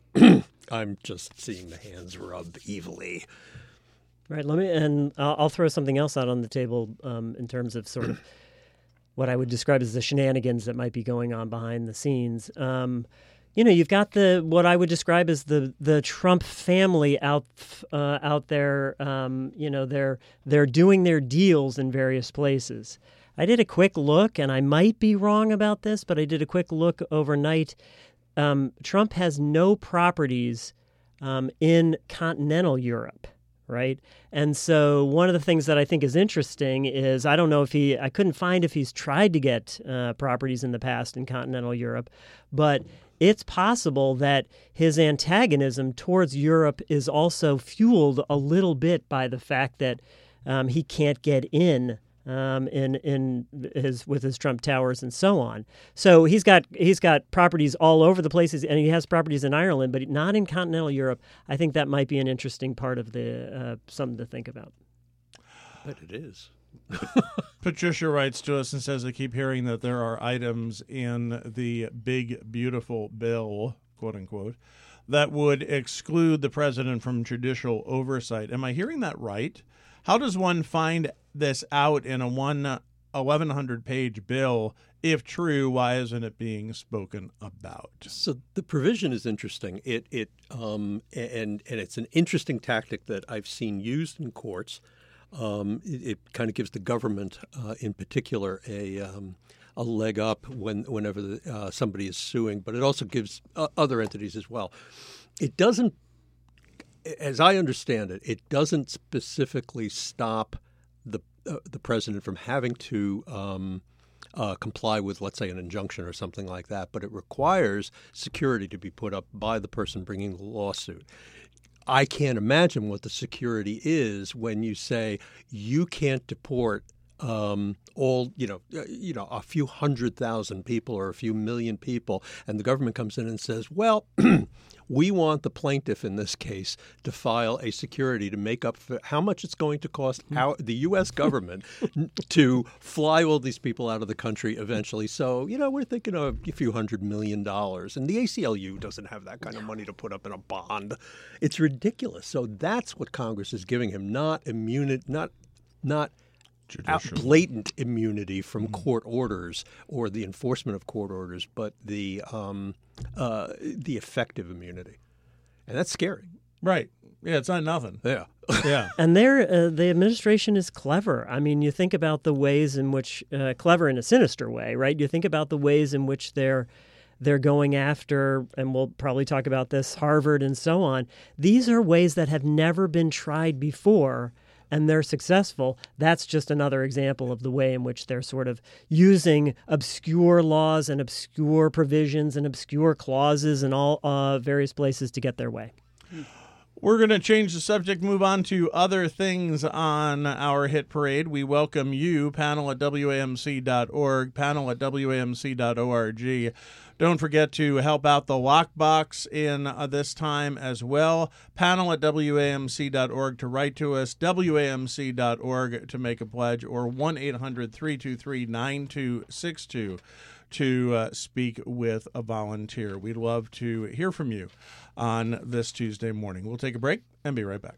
Speaker 3: I'm just seeing the hands rub evilly.
Speaker 2: Right. Let me, and I'll, I'll throw something else out on the table um, in terms of sort of what I would describe as the shenanigans that might be going on behind the scenes. Um, you know, you've got the what I would describe as the the Trump family out uh, out there. Um, you know, they're they're doing their deals in various places. I did a quick look, and I might be wrong about this, but I did a quick look overnight. Um, Trump has no properties um, in continental Europe. Right. And so one of the things that I think is interesting is I don't know if he I couldn't find if he's tried to get uh, properties in the past in continental Europe, but it's possible that his antagonism towards Europe is also fueled a little bit by the fact that um, he can't get in. Um, in in his with his Trump Towers and so on. So he's got he's got properties all over the places, and he has properties in Ireland, but not in continental Europe. I think that might be an interesting part of the uh, something to think about.
Speaker 3: But it is.
Speaker 1: Patricia writes to us and says, I keep hearing that there are items in the big, beautiful bill, quote unquote, that would exclude the president from judicial oversight. Am I hearing that right? How does one find this out in a one eleven hundred page bill? If true, why isn't it being spoken about?
Speaker 3: So the provision is interesting. It it um, and and it's an interesting tactic that I've seen used in courts. Um, it, it kind of gives the government, uh, in particular, a um, a leg up when whenever the, uh, somebody is suing, but it also gives uh, other entities as well. It doesn't. As I understand it, it doesn't specifically stop the uh, the president from having to um, uh, comply with, let's say, an injunction or something like that, but it requires security to be put up by the person bringing the lawsuit. I can't imagine what the security is when you say you can't deport um, all, you know, uh, you know, a few hundred thousand people or a few million people, and the government comes in and says, well, we want the plaintiff in this case to file a security to make up for how much it's going to cost our, the U S government to fly all these people out of the country eventually. So, you know, we're thinking of a few hundred million dollars. And the A C L U doesn't have that kind of money to put up in a bond. It's ridiculous. So that's what Congress is giving him, not immunity, not not
Speaker 1: Judicial.
Speaker 3: blatant immunity from court orders or the enforcement of court orders, but the um, uh, the effective immunity, and that's scary.
Speaker 1: Right. Yeah, it's not nothing.
Speaker 3: Yeah.
Speaker 1: Yeah.
Speaker 2: And there, uh, the administration is clever. I mean, you think about the ways in which uh, clever in a sinister way, right? You think about the ways in which they're they're going after, and we'll probably talk about this, Harvard and so on. These are ways that have never been tried before, and they're successful. That's just another example of the way in which they're sort of using obscure laws and obscure provisions and obscure clauses in all uh, various places to get their way.
Speaker 1: We're going to change the subject, move on to other things on our hit parade. We welcome you, panel at W A M C dot org, panel at W A M C dot org. Don't forget to help out the Lockbox in uh, this time as well. Panel at W A M C dot org to write to us, W A M C dot org to make a pledge, or one eight hundred three two three nine two six two to uh, speak with a volunteer. We'd love to hear from you on this Tuesday morning. We'll take a break and be right back.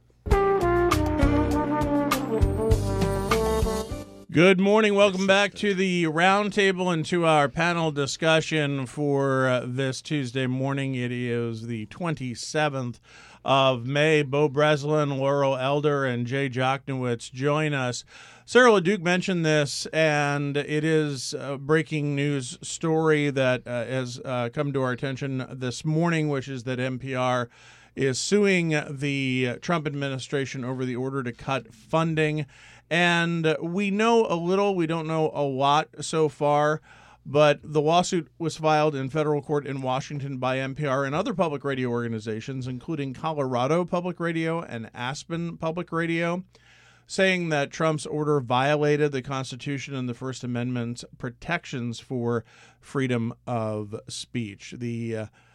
Speaker 1: Good morning. Welcome back to the roundtable and to our panel discussion for uh, this Tuesday morning. It is the twenty-seventh of May. Bo Breslin, Laurel Elder, and Jay Jochnowitz join us. Sarah LeDuc mentioned this, and it is a breaking news story that uh, has uh, come to our attention this morning, which is that N P R is suing the Trump administration over the order to cut funding. And we know a little, we don't know a lot so far, but the lawsuit was filed in federal court in Washington by N P R and other public radio organizations, including Colorado Public Radio and Aspen Public Radio, saying that Trump's order violated the Constitution and the First Amendment's protections for freedom of speech. The uh,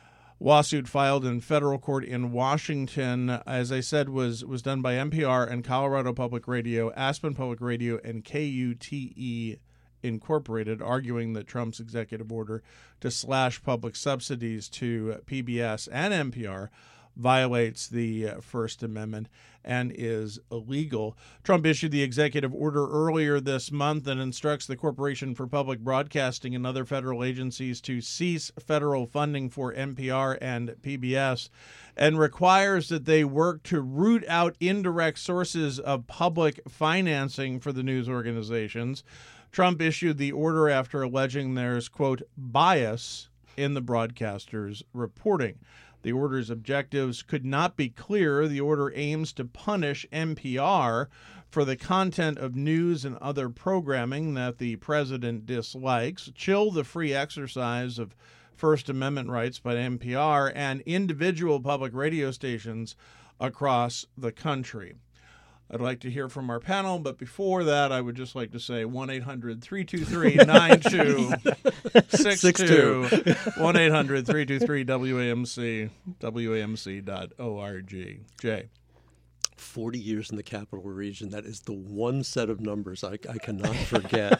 Speaker 1: lawsuit filed in federal court in Washington, as I said, was was done by N P R and Colorado Public Radio, Aspen Public Radio, and K U T E Incorporated, arguing that Trump's executive order to slash public subsidies to P B S and N P R violates the First Amendment and is illegal. Trump issued the executive order earlier this month that instructs the Corporation for Public Broadcasting and other federal agencies to cease federal funding for N P R and P B S and requires that they work to root out indirect sources of public financing for the news organizations. Trump issued the order after alleging there's, quote, bias in the broadcasters' reporting. The order's objectives could not be clearer. The order aims to punish N P R for the content of news and other programming that the president dislikes, chill the free exercise of First Amendment rights by N P R and individual public radio stations across the country. I'd like to hear from our panel, but before that, I would just like to say one eight hundred three two three nine two six two, one eight hundred three two three W A M C, W A M C dot org. Jay.
Speaker 3: forty years in the Capital Region. That is the one set of numbers I, I cannot forget.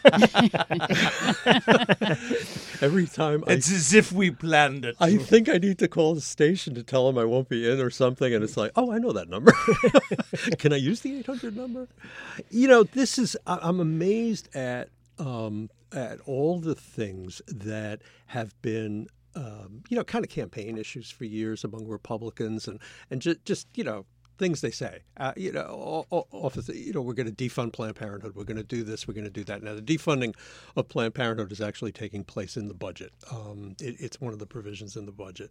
Speaker 3: Every time I,
Speaker 1: It's as if we planned it.
Speaker 3: I think I need to call the station to tell them I won't be in or something, and it's like, oh, I know that number. Can I use the eight hundred number? You know, this is, I, I'm amazed at um, at all the things that have been um, you know, kind of campaign issues for years among Republicans, and, and just, just, you know, things they say, uh, you know, often, you know, we're going to defund Planned Parenthood. We're going to do this. We're going to do that. Now, the defunding of Planned Parenthood is actually taking place in the budget. Um, it, it's one of the provisions in the budget.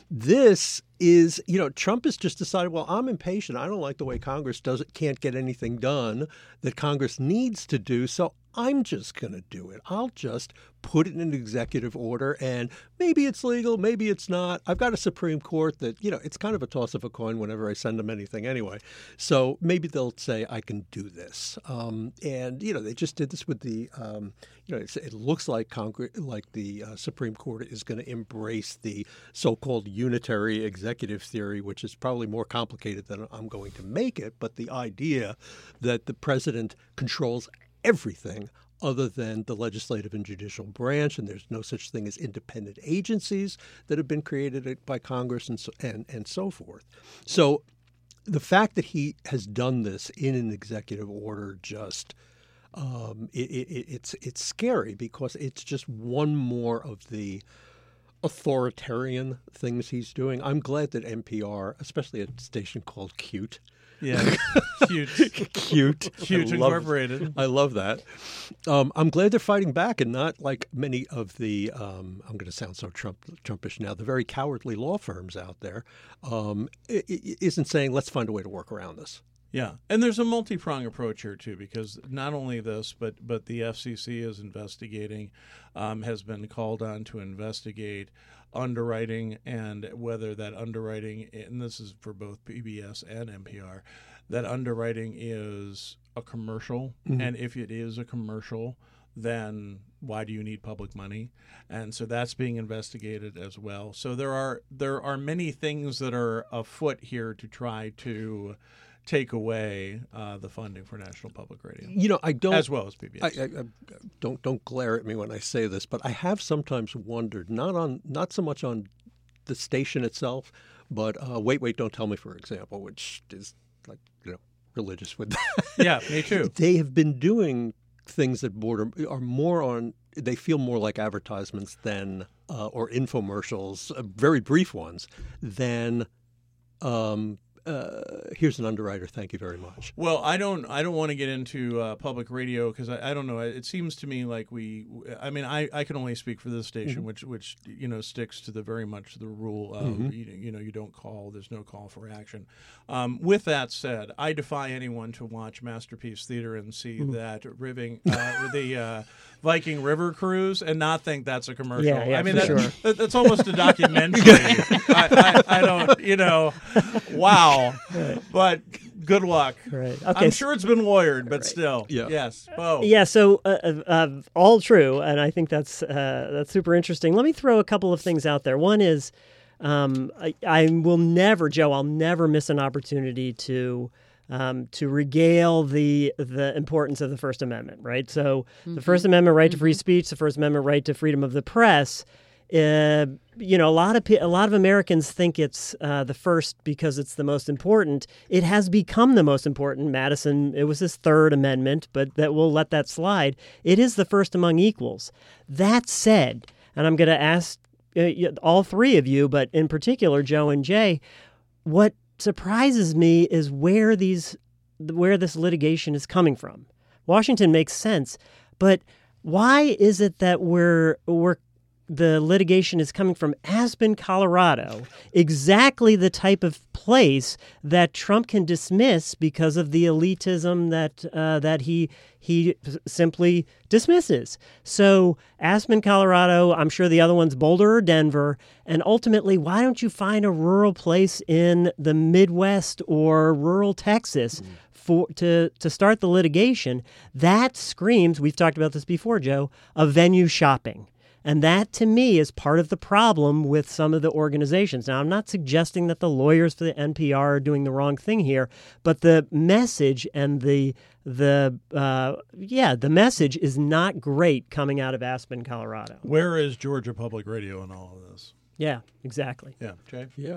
Speaker 3: This is, you know, Trump has just decided, well, I'm impatient. I don't like the way Congress does it, can't get anything done that Congress needs to do. So I'm just going to do it. I'll just put it in an executive order, and maybe it's legal, maybe it's not. I've got a Supreme Court that, you know, it's kind of a toss of a coin whenever I send them anything anyway. So maybe they'll say I can do this. Um, and, you know, they just did this with the, um, you know, it's, it looks like Congress, like the uh, Supreme Court is going to embrace the so-called unitary executive theory, which is probably more complicated than I'm going to make it. But the idea that the president controls everything other than the legislative and judicial branch, and there's no such thing as independent agencies that have been created by Congress and so, and, and so forth. So the fact that he has done this in an executive order just um, it, it, it's it's scary, because it's just one more of the authoritarian things he's doing. I'm glad that N P R, especially a station called Cute,
Speaker 1: Yeah, cute.
Speaker 3: Cute.
Speaker 1: Cute
Speaker 3: I love-
Speaker 1: Incorporated.
Speaker 3: I love that. Um, I'm glad they're fighting back, and not like many of the, um, I'm going to sound so Trump Trumpish now, the very cowardly law firms out there um, i- i- isn't saying, let's find a way to work around this.
Speaker 1: Yeah, and there's a multi-pronged approach here too, because not only this, but but the F C C is investigating, um, has been called on to investigate underwriting, and whether that underwriting, and this is for both P B S and N P R, that underwriting is a commercial,
Speaker 3: Mm-hmm.
Speaker 1: and if it is a commercial, then why do you need public money? And so that's being investigated as well. So there are there are many things that are afoot here to try to take away uh, the funding for National Public Radio,
Speaker 3: You know, I don't.
Speaker 1: as well as P B S.
Speaker 3: I, I, I, don't don't glare at me when I say this, but I have sometimes wondered, not on not so much on the station itself, but uh, Wait Wait Don't Tell Me, for example, which is like, you know, religious with that.
Speaker 1: Yeah, me too.
Speaker 3: They have been doing things that border are more on. They feel more like advertisements than uh, or infomercials, uh, very brief ones, than. Um, Uh, here's an underwriter. Thank you very much.
Speaker 1: Well, I don't. I don't want to get into uh, public radio, because I, I don't know. It seems to me like we. I mean, I, I can only speak for this station,
Speaker 3: Mm-hmm.
Speaker 1: which which you know sticks to the very much the rule of
Speaker 3: Mm-hmm.
Speaker 1: you, you know you don't call. There's no call for action. Um, with that said, I defy anyone to watch Masterpiece Theater and see
Speaker 3: Mm-hmm.
Speaker 1: that riving uh, the uh, Viking River cruise and not think that's a commercial.
Speaker 2: Yeah, yeah,
Speaker 1: I mean,
Speaker 2: for
Speaker 1: that,
Speaker 2: sure.
Speaker 1: that, that's almost a documentary. I, I, I don't. You know. Wow. But good luck.
Speaker 2: Right. Okay.
Speaker 1: I'm sure it's been lawyered, but still.
Speaker 3: Yeah.
Speaker 1: Yes. Bo.
Speaker 2: Yeah, so uh, uh, uh, all true, and I think that's uh, that's super interesting. Let me throw a couple of things out there. One is um, I, I will never, Joe, I'll never miss an opportunity to um, to regale the the importance of the First Amendment, right? So mm-hmm. the First Amendment right mm-hmm. to free speech, the First Amendment right to freedom of the press. Uh, you know, a lot of a lot of Americans think it's uh, the first because it's the most important. It has become the most important. Madison, it was his third amendment, but that we'll let that slide. It is the first among equals. That said, and I'm going to ask uh, all three of you, but in particular, Joe and Jay, what surprises me is where these where this litigation is coming from. Washington makes sense, but why is it that we're we're the litigation is coming from Aspen, Colorado, exactly the type of place that Trump can dismiss because of the elitism that uh, that he he simply dismisses. So Aspen, Colorado, I'm sure the other one's Boulder or Denver, and ultimately, why don't you find a rural place in the Midwest or rural Texas mm. for to to start the litigation? That screams, we've talked about this before, Joe, of venue shopping. And that, to me, is part of the problem with some of the organizations. Now, I'm not suggesting that the lawyers for the N P R are doing the wrong thing here, but the message and the the uh, yeah, the message is not great coming out of Aspen, Colorado.
Speaker 1: Where is Georgia Public Radio in all of this?
Speaker 2: Yeah, exactly.
Speaker 1: Yeah, Jay.
Speaker 3: Yeah,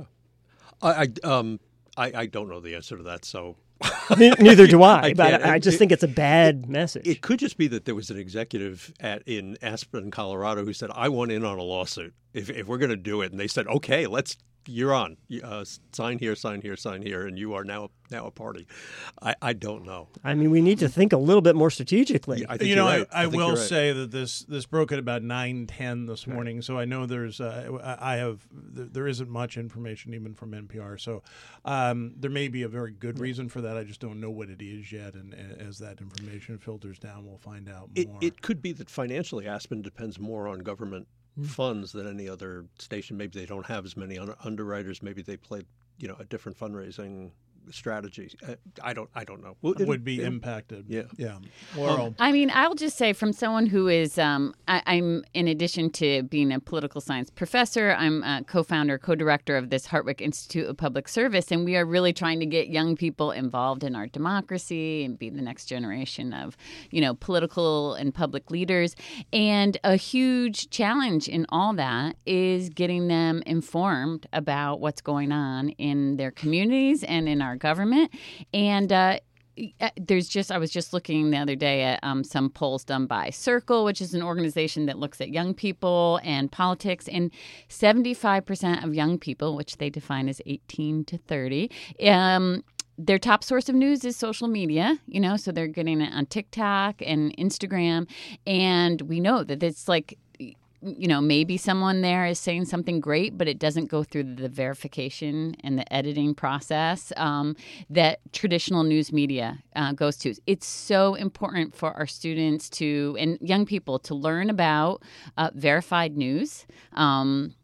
Speaker 3: I I, um, I I don't know the answer to that, so.
Speaker 2: Neither do I,
Speaker 3: I
Speaker 2: but I just
Speaker 3: it,
Speaker 2: think it's a bad message.
Speaker 3: It could just be that there was an executive at in Aspen, Colorado, who said, "I want in on a lawsuit if if we're going to do it," and they said, "Okay, let's. You're on. Uh, sign here, sign here, sign here, and you are now now a party." I, I don't know.
Speaker 2: I mean, we need to think a little bit more strategically.
Speaker 3: Yeah, I think
Speaker 1: you know,
Speaker 3: right.
Speaker 1: I, I, I will
Speaker 3: right.
Speaker 1: say that this this broke at about nine ten this morning, right. So I know there's uh, I have there isn't much information even from N P R, so um, there may be a very good reason for that. I just don't know what it is yet, and, and as that information filters down, we'll find out more.
Speaker 3: It, it could be that financially, Aspen depends more on government funds than any other station. Maybe they don't have as many un- underwriters. Maybe they play, you know, a different fundraising strategy. Uh, I don't. I don't know. Well,
Speaker 1: would be it'll, impacted.
Speaker 3: Yeah.
Speaker 1: Yeah. Laurel.
Speaker 4: I mean, I'll just say, from someone who is, um, I, I'm in addition to being a political science professor, I'm a co-founder, co-director of this Hartwick Institute of Public Service, and we are really trying to get young people involved in our democracy and be the next generation of, you know, political and public leaders. And a huge challenge in all that is getting them informed about what's going on in their communities and in our government. And uh, there's just, I was just looking the other day at um, some polls done by Circle, which is an organization that looks at young people and politics. And seventy-five percent of young people, which they define as eighteen to thirty, um, their top source of news is social media, you know, so they're getting it on TikTok and Instagram. And we know that it's like, you know, maybe someone there is saying something great, but it doesn't go through the verification and the editing process um, that traditional news media uh, goes to. It's so important for our students to, and young people, to learn about uh, verified news um,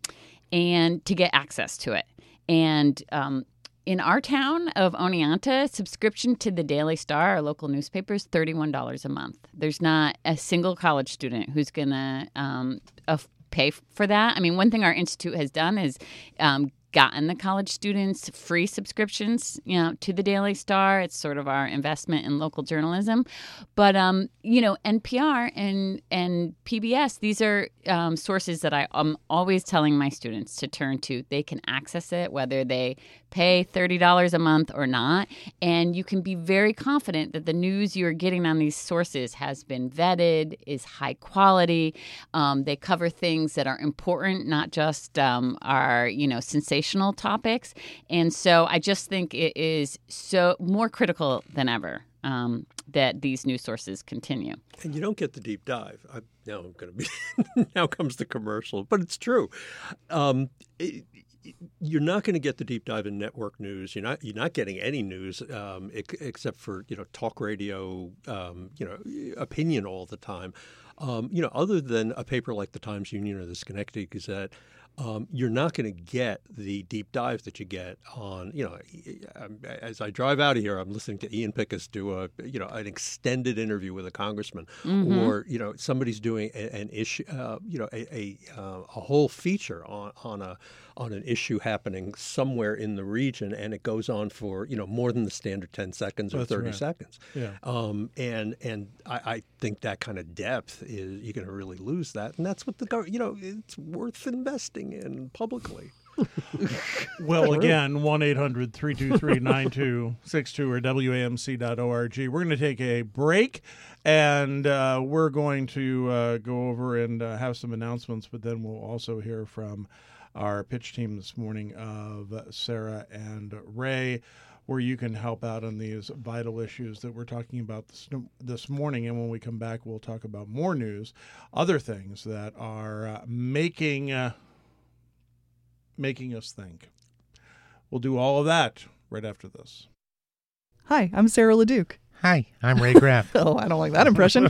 Speaker 4: and to get access to it. And um, in our town of Oneonta, subscription to the Daily Star, our local newspaper, is thirty-one dollars a month. There's not a single college student who's going to um, uh, pay for that. I mean, one thing our institute has done is um, gotten the college students free subscriptions, you know, to the Daily Star. It's sort of our investment in local journalism. But, um, you know, N P R and, and P B S, these are um, sources that I, I'm always telling my students to turn to. They can access it, whether they pay thirty dollars a month or not. And you can be very confident that the news you're getting on these sources has been vetted, is high quality. Um, they cover things that are important, not just um, are, you know, sensational topics. And so I just think it is so more critical than ever um, that these news sources continue.
Speaker 3: And you don't get the deep dive. I, now I'm going to be. Now comes the commercial, but it's true. Um, it, You're not going to get the deep dive in network news. You're not. You're not getting any news um, ex- except for you know talk radio, um, you know, opinion all the time. Um, you know, other than a paper like the Times Union or the Schenectady Gazette, um, you're not going to get the deep dives that you get on, you know, as I drive out of here, I'm listening to Ian Pickus do a, you know, an extended interview with a congressman, mm-hmm. or, you know, somebody's doing a, an issue, uh, you know, a a, uh, a whole feature on, on a on an issue happening somewhere in the region, and it goes on for, you know, more than the standard ten seconds or
Speaker 1: That's
Speaker 3: thirty
Speaker 1: right.
Speaker 3: seconds.
Speaker 1: Yeah.
Speaker 3: Um, and and I, I think that kind of depth is, you're going to really lose that. And that's what the government, you know, it's worth investing in publicly.
Speaker 1: Well, again, one eight hundred three two three nine two six two or W A M C dot org. We're going to take a break, and uh, we're going to uh, go over and uh, have some announcements, but then we'll also hear from our pitch team this morning of Sarah and Ray, where you can help out on these vital issues that we're talking about this, this morning. And when we come back, we'll talk about more news, other things that are uh, making uh, making us think. We'll do all of that right after this.
Speaker 5: Hi, I'm Sarah LeDuc.
Speaker 6: Hi, I'm Ray Graff.
Speaker 5: Oh, I don't like that impression.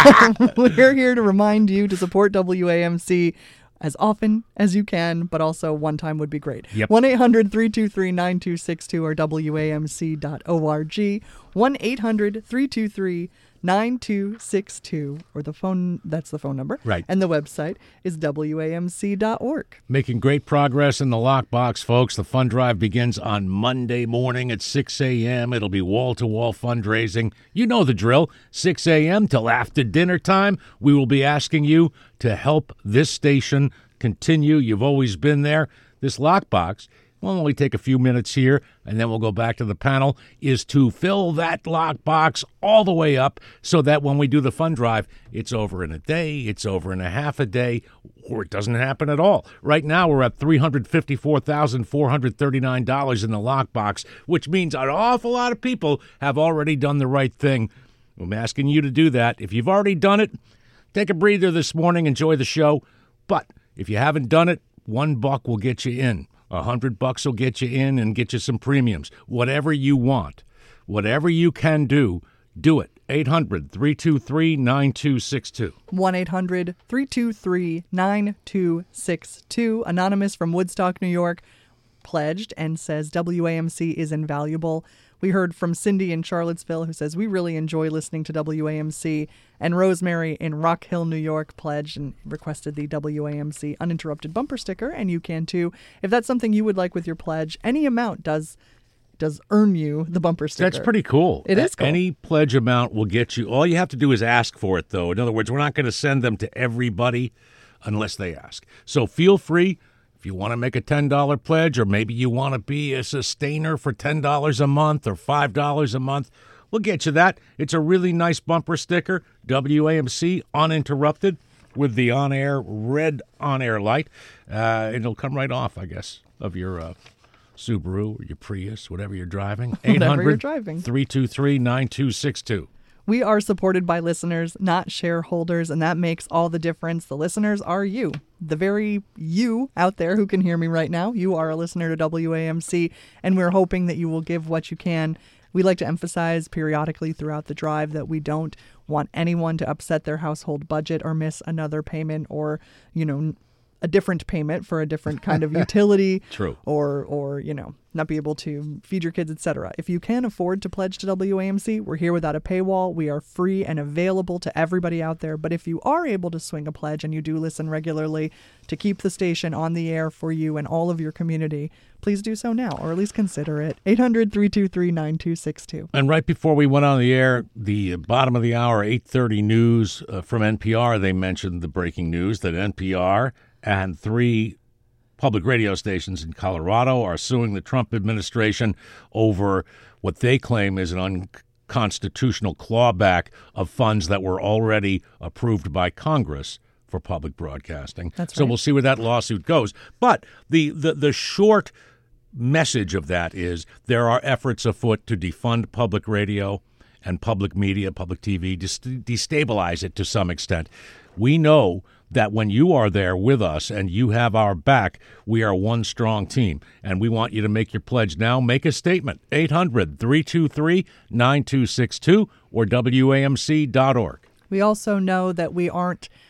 Speaker 5: We're here to remind you to support W A M C as often as you can, but also one time would be great.
Speaker 6: Yep.
Speaker 5: one eight hundred three two three nine two six two or W A M C dot org. one eight hundred three two three nine two six two, or the phone, that's the phone number.
Speaker 6: Right.
Speaker 5: And the website is W A M C dot org.
Speaker 6: Making great progress in the lockbox, folks. The fund drive begins on Monday morning at six a.m. It'll be wall-to-wall fundraising. You know the drill. six a.m. till after dinner time. We will be asking you to help this station continue. You've always been there. This lockbox will only take a few minutes here, and then we'll go back to the panel, is to fill that lockbox all the way up so that when we do the fund drive, it's over in a day, it's over in a half a day, or it doesn't happen at all. Right now, we're at three hundred fifty-four thousand four hundred thirty-nine dollars in the lockbox, which means an awful lot of people have already done the right thing. I'm asking you to do that. If you've already done it, take a breather this morning, enjoy the show. But if you haven't done it, one buck will get you in. A hundred bucks will get you in and get you some premiums. Whatever you want, whatever you can do, do it. eight hundred three two three nine two six two.
Speaker 5: one eight hundred three two three nine two six two. Anonymous from Woodstock, New York, pledged and says W A M C is invaluable. We heard from Cindy in Charlottesville, who says we really enjoy listening to W A M C. And Rosemary in Rock Hill, New York, pledged and requested the W A M C uninterrupted bumper sticker, and you can too. If that's something you would like with your pledge, any amount does does earn you the bumper sticker.
Speaker 6: That's pretty cool.
Speaker 5: It is cool.
Speaker 6: Any pledge amount will get you. All you have to do is ask for it, though. In other words, we're not going to send them to everybody unless they ask. So feel free. If you want to make a ten dollars pledge, or maybe you want to be a sustainer for ten dollars a month or five dollars a month, we'll get you that. It's a really nice bumper sticker, W A M C Uninterrupted, with the on-air, red on-air light. Uh, it'll come right off, I guess, of your uh, Subaru or your Prius, whatever you're driving.
Speaker 5: Whatever you're driving.
Speaker 6: three two three nine two six two.
Speaker 5: We are supported by listeners, not shareholders, and that makes all the difference. The listeners are you. The very you out there who can hear me right now. You are a listener to W A M C, and we're hoping that you will give what you can. We like to emphasize periodically throughout the drive that we don't want anyone to upset their household budget or miss another payment or, you know, a different payment for a different kind of utility.
Speaker 6: True.
Speaker 5: Or, or you know, not be able to feed your kids, et cetera. If you can afford to pledge to W A M C, we're here without a paywall. We are free and available to everybody out there. But if you are able to swing a pledge and you do listen regularly to keep the station on the air for you and all of your community, please do so now, or at least consider it. eight hundred three two three nine two six two.
Speaker 6: And right before we went on the air, the bottom of the hour, eight thirty news uh, from N P R, they mentioned the breaking news that N P R and three public radio stations in Colorado are suing the Trump administration over what they claim is an unconstitutional clawback of funds that were already approved by Congress for public broadcasting.
Speaker 5: That's right.
Speaker 6: So we'll see where that lawsuit goes. But the, the, the short message of that is there are efforts afoot to defund public radio and public media, public T V, dest- destabilize it to some extent. We know that when you are there with us and you have our back, we are one strong team. And we want you to make your pledge now. Make a statement. eight hundred three two three nine two six two or W A M C dot org.
Speaker 5: We also know that we aren't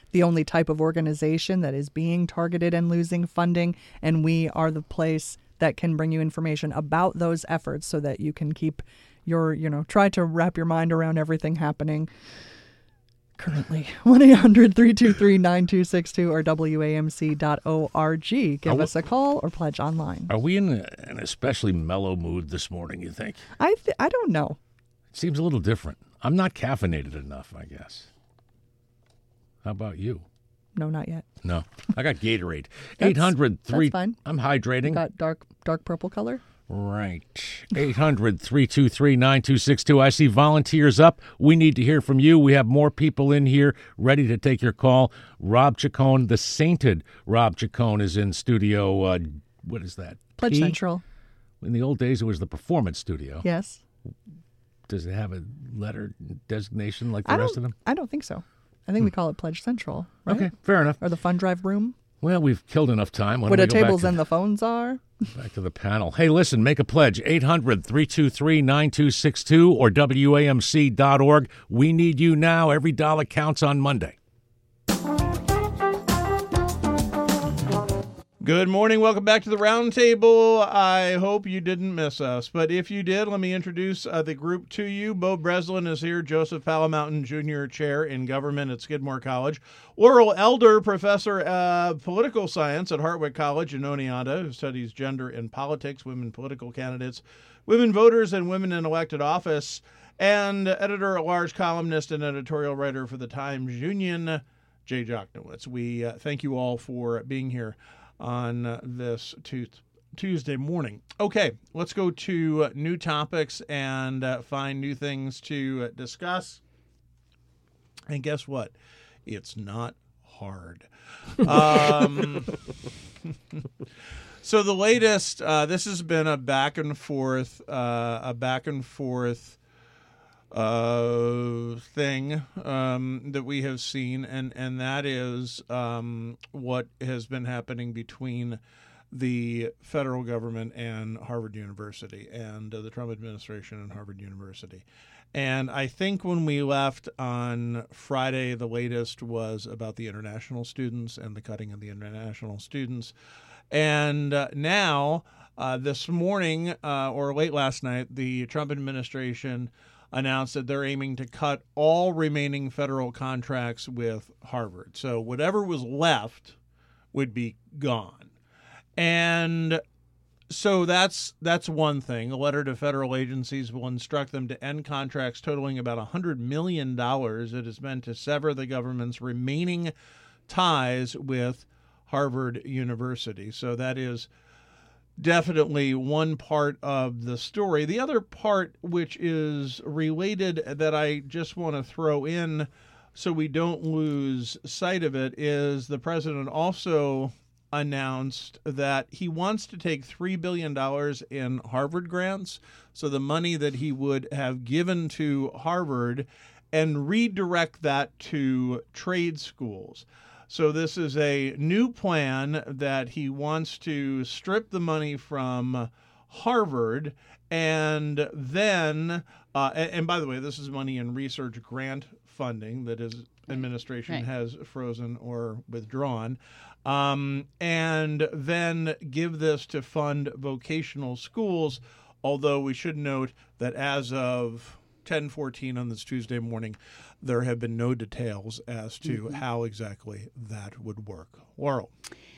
Speaker 5: the only type of organization that is being targeted and losing funding. And we are the place that can bring you information about those efforts so that you can keep your, you know, try to wrap your mind around everything happening currently. one eight hundred three two three nine two six two or W A M C dot org. Give
Speaker 6: Are
Speaker 5: us a call or pledge online.
Speaker 6: Are we in a, an especially mellow mood this morning, you think?
Speaker 5: I th- I don't know.
Speaker 6: It seems a little different. I'm not caffeinated enough, I guess. How about you?
Speaker 5: No, not yet.
Speaker 6: No. I got Gatorade.
Speaker 5: That's-
Speaker 6: eight hundred three
Speaker 5: that's fine.
Speaker 6: I'm hydrating.
Speaker 5: Got dark dark purple color.
Speaker 6: Right. eight hundred three two three nine two six two. I see volunteers up. We need to hear from you. We have more people in here ready to take your call. Rob Chacon, the sainted Rob Chacon, is in studio. Uh, what is that?
Speaker 5: Pledge
Speaker 6: P?
Speaker 5: Central.
Speaker 6: In the old days, it was the Performance Studio.
Speaker 5: Yes.
Speaker 6: Does it have a letter designation like the
Speaker 5: I
Speaker 6: rest
Speaker 5: don't,
Speaker 6: of them?
Speaker 5: I don't think so. I think we call it Pledge Central, right?
Speaker 6: Okay, fair enough.
Speaker 5: Or the Fun Drive Room.
Speaker 6: Well, we've killed enough time. Why
Speaker 5: Where
Speaker 6: don't
Speaker 5: the
Speaker 6: we go
Speaker 5: tables
Speaker 6: back to,
Speaker 5: and the phones are.
Speaker 6: back to the panel. Hey, listen, make a pledge. eight hundred three two three nine two six two or W A M C dot org. We need you now. Every dollar counts on Monday.
Speaker 1: Good morning. Welcome back to the Roundtable. I hope you didn't miss us, but if you did, let me introduce uh, the group to you. Bo Breslin is here, Joseph Palamountain, Junior Chair in Government at Skidmore College. Laurel Elder, Professor of Political Science at Hartwick College in Oneonta, who studies gender and politics, women political candidates, women voters, and women in elected office, and editor-at-large columnist and editorial writer for the Times Union, Jay Jochnowitz. We uh, thank you all for being here on uh, this tu- Tuesday morning. Okay, let's go to uh, new topics and uh, find new things to uh, discuss. And guess what? It's not hard. Um, so the latest, uh, this has been a back and forth, uh, a back and forth uh thing um that we have seen, and and that is um what has been happening between the federal government and Harvard University and uh, the Trump administration and Harvard University. And I think when we left on Friday, the latest was about the international students and the cutting of the international students. And uh, now uh, this morning uh, or late last night, the Trump administration announced that they're aiming to cut all remaining federal contracts with Harvard. So whatever was left would be gone. And so that's that's one thing. A letter to federal agencies will instruct them to end contracts totaling about one hundred million dollars. It is meant to sever the government's remaining ties with Harvard University. So that is definitely one part of the story. The other part, which is related, that I just want to throw in so we don't lose sight of it, is the president also announced that he wants to take three billion dollars in Harvard grants, so the money that he would have given to Harvard, and redirect that to trade schools. So this is a new plan that he wants to strip the money from Harvard, and then, uh, and, and by the way, this is money in research grant funding that his administration
Speaker 4: Right.
Speaker 1: has frozen or withdrawn, um, and then give this to fund vocational schools, although we should note that as of ten fourteen on this Tuesday morning, there have been no details as to mm-hmm. how exactly that would work. Laurel.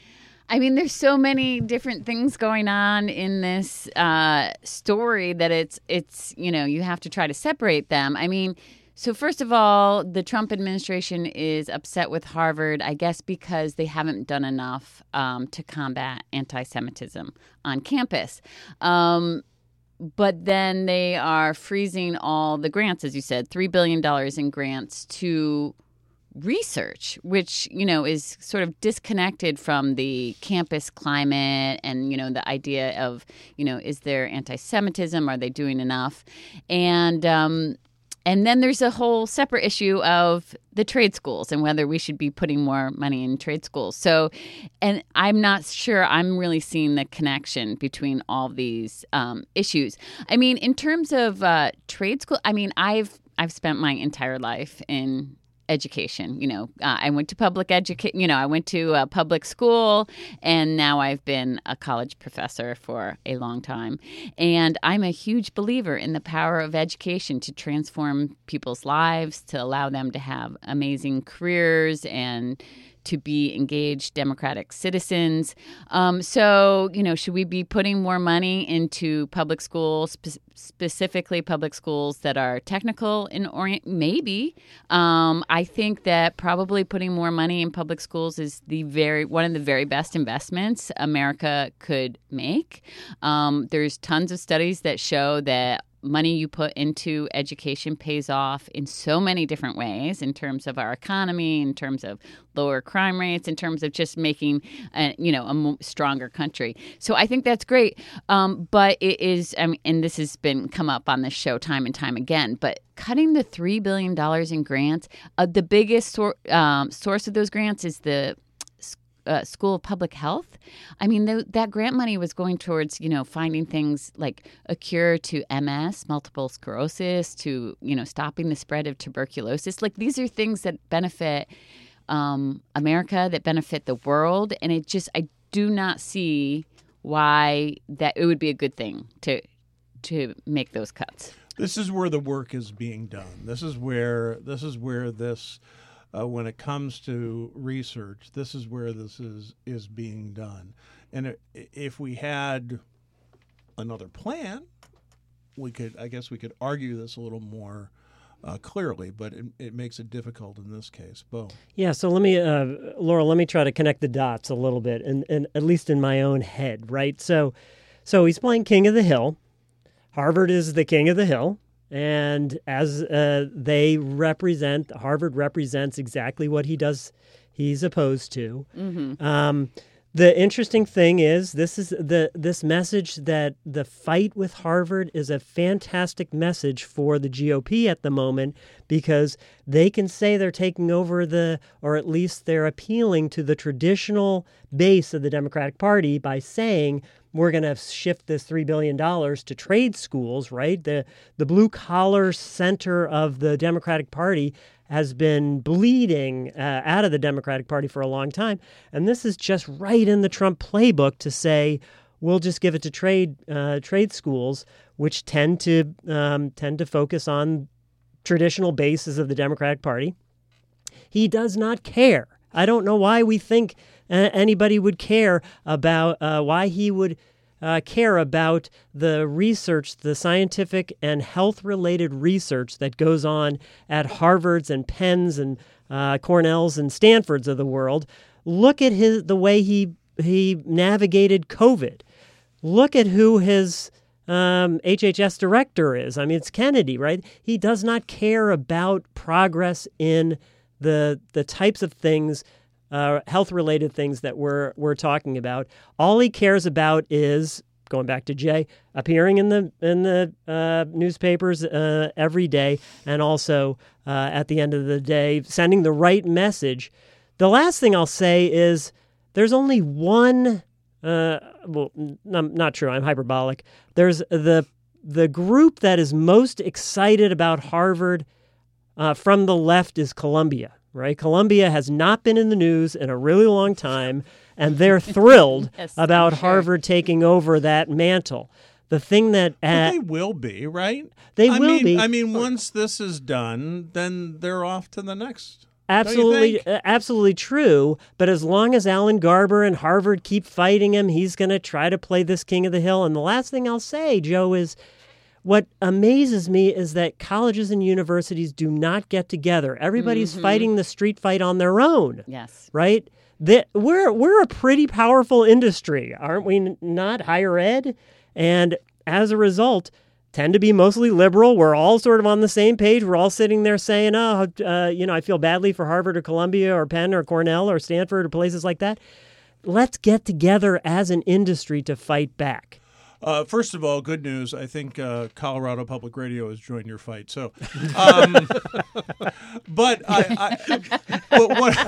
Speaker 4: I mean, there's so many different things going on in this uh, story that it's, it's you know, you have to try to separate them. I mean, so first of all, the Trump administration is upset with Harvard, I guess, because they haven't done enough um, to combat anti-Semitism on campus. Um But then they are freezing all the grants, as you said, three billion dollars in grants to research, which, you know, is sort of disconnected from the campus climate and, you know, the idea of, you know, is there anti-Semitism? Are they doing enough? And um, and then there's a whole separate issue of the trade schools and whether we should be putting more money in trade schools. So, and I'm not sure I'm really seeing the connection between all these um, issues. I mean, in terms of uh, trade school, I mean, I've I've spent my entire life in education. You know, uh, I went to public education. You know, I went to a public school, and now I've been a college professor for a long time. And I'm a huge believer in the power of education to transform people's lives, to allow them to have amazing careers and to be engaged democratic citizens. Um, so, you know, should we be putting more money into public schools, spe- specifically public schools that are technical in orient? Maybe. Um, I think that probably putting more money in public schools is the very one of the very best investments America could make. Um, there's tons of studies that show that money you put into education pays off in so many different ways, in terms of our economy, in terms of lower crime rates, in terms of just making a, you know, a m- stronger country. So I think that's great. Um, but it is, I mean, and this has been come up on this show time and time again, but cutting the three billion dollars in grants, uh, the biggest sor- um, source of those grants is the Uh, School of Public Health. I mean, th- that grant money was going towards, you know, finding things like a cure to M S, multiple sclerosis, to, you know, stopping the spread of tuberculosis. Like, these are things that benefit um, America, that benefit the world. And it just, I do not see why that it would be a good thing to to make those cuts.
Speaker 1: This is where the work is being done. This is where this is where this Uh, when it comes to research, this is where this is is being done. And it, if we had another plan, we could, I guess we could argue this a little more uh, clearly, but it, it makes it difficult in this case. Bo.
Speaker 2: Yeah, so let me, uh, Laura, let me try to connect the dots a little bit, and, and at least in my own head, right? So, so he's playing King of the Hill. Harvard is the King of the Hill. And as uh, they represent, Harvard represents exactly what he does, he's opposed to. Mm-hmm. Um, the interesting thing is, this is the this message that the fight with Harvard is a fantastic message for the G O P at the moment, because they can say they're taking over the, or at least they're appealing to the traditional base of the Democratic Party by saying, we're going to shift this three billion dollars to trade schools, right? The the blue-collar center of the Democratic Party has been bleeding uh, out of the Democratic Party for a long time. And this is just right in the Trump playbook to say, we'll just give it to trade uh, trade schools, which tend to um, tend to focus on traditional bases of the Democratic Party. He does not care. I don't know why we think uh, anybody would care about uh, why he would uh, care about the research, the scientific and health-related research that goes on at Harvard's and Penn's and uh, Cornell's and Stanford's of the world. Look at his the way he he navigated COVID. Look at who his um, H H S director is. I mean, it's Kennedy, right? He does not care about progress in the the types of things, uh, health-related things that we're we're talking about. All he cares about is, going back to Jay, appearing in the in the uh, newspapers uh, every day, and also uh, at the end of the day, sending the right message. The last thing I'll say is there's only one. Uh, well, n- not true. I'm hyperbolic. There's the the group that is most excited about Harvard uh, from the left is Columbia, right? Columbia has not been in the news in a really long time, and they're thrilled
Speaker 4: Yes,
Speaker 2: about
Speaker 4: I'm sure.
Speaker 2: Harvard taking over that mantle. The thing that
Speaker 1: But
Speaker 2: uh,
Speaker 1: they will be, right?
Speaker 2: They
Speaker 1: I
Speaker 2: will
Speaker 1: mean,
Speaker 2: be.
Speaker 1: I mean, once this is done, then they're off to the next.
Speaker 2: Absolutely,
Speaker 1: think?
Speaker 2: uh, absolutely true. But as long as Alan Garber and Harvard keep fighting him, he's going to try to play this king of the hill. And the last thing I'll say, Joe, is what amazes me is that colleges and universities do not get together. Everybody's
Speaker 4: Mm-hmm.
Speaker 2: fighting the street fight on their own,
Speaker 4: Yes.
Speaker 2: right? That we're we're a pretty powerful industry, aren't we? n- Not higher ed, and as a result, tend to be mostly liberal. We're all sort of on the same page. We're all sitting there saying, oh, uh, you know, I feel badly for Harvard or Columbia or Penn or Cornell or Stanford or places like that. Let's get together as an industry to fight back.
Speaker 1: Uh, first of all, good news. I think uh, Colorado Public Radio has joined your fight. So, um, but I, I but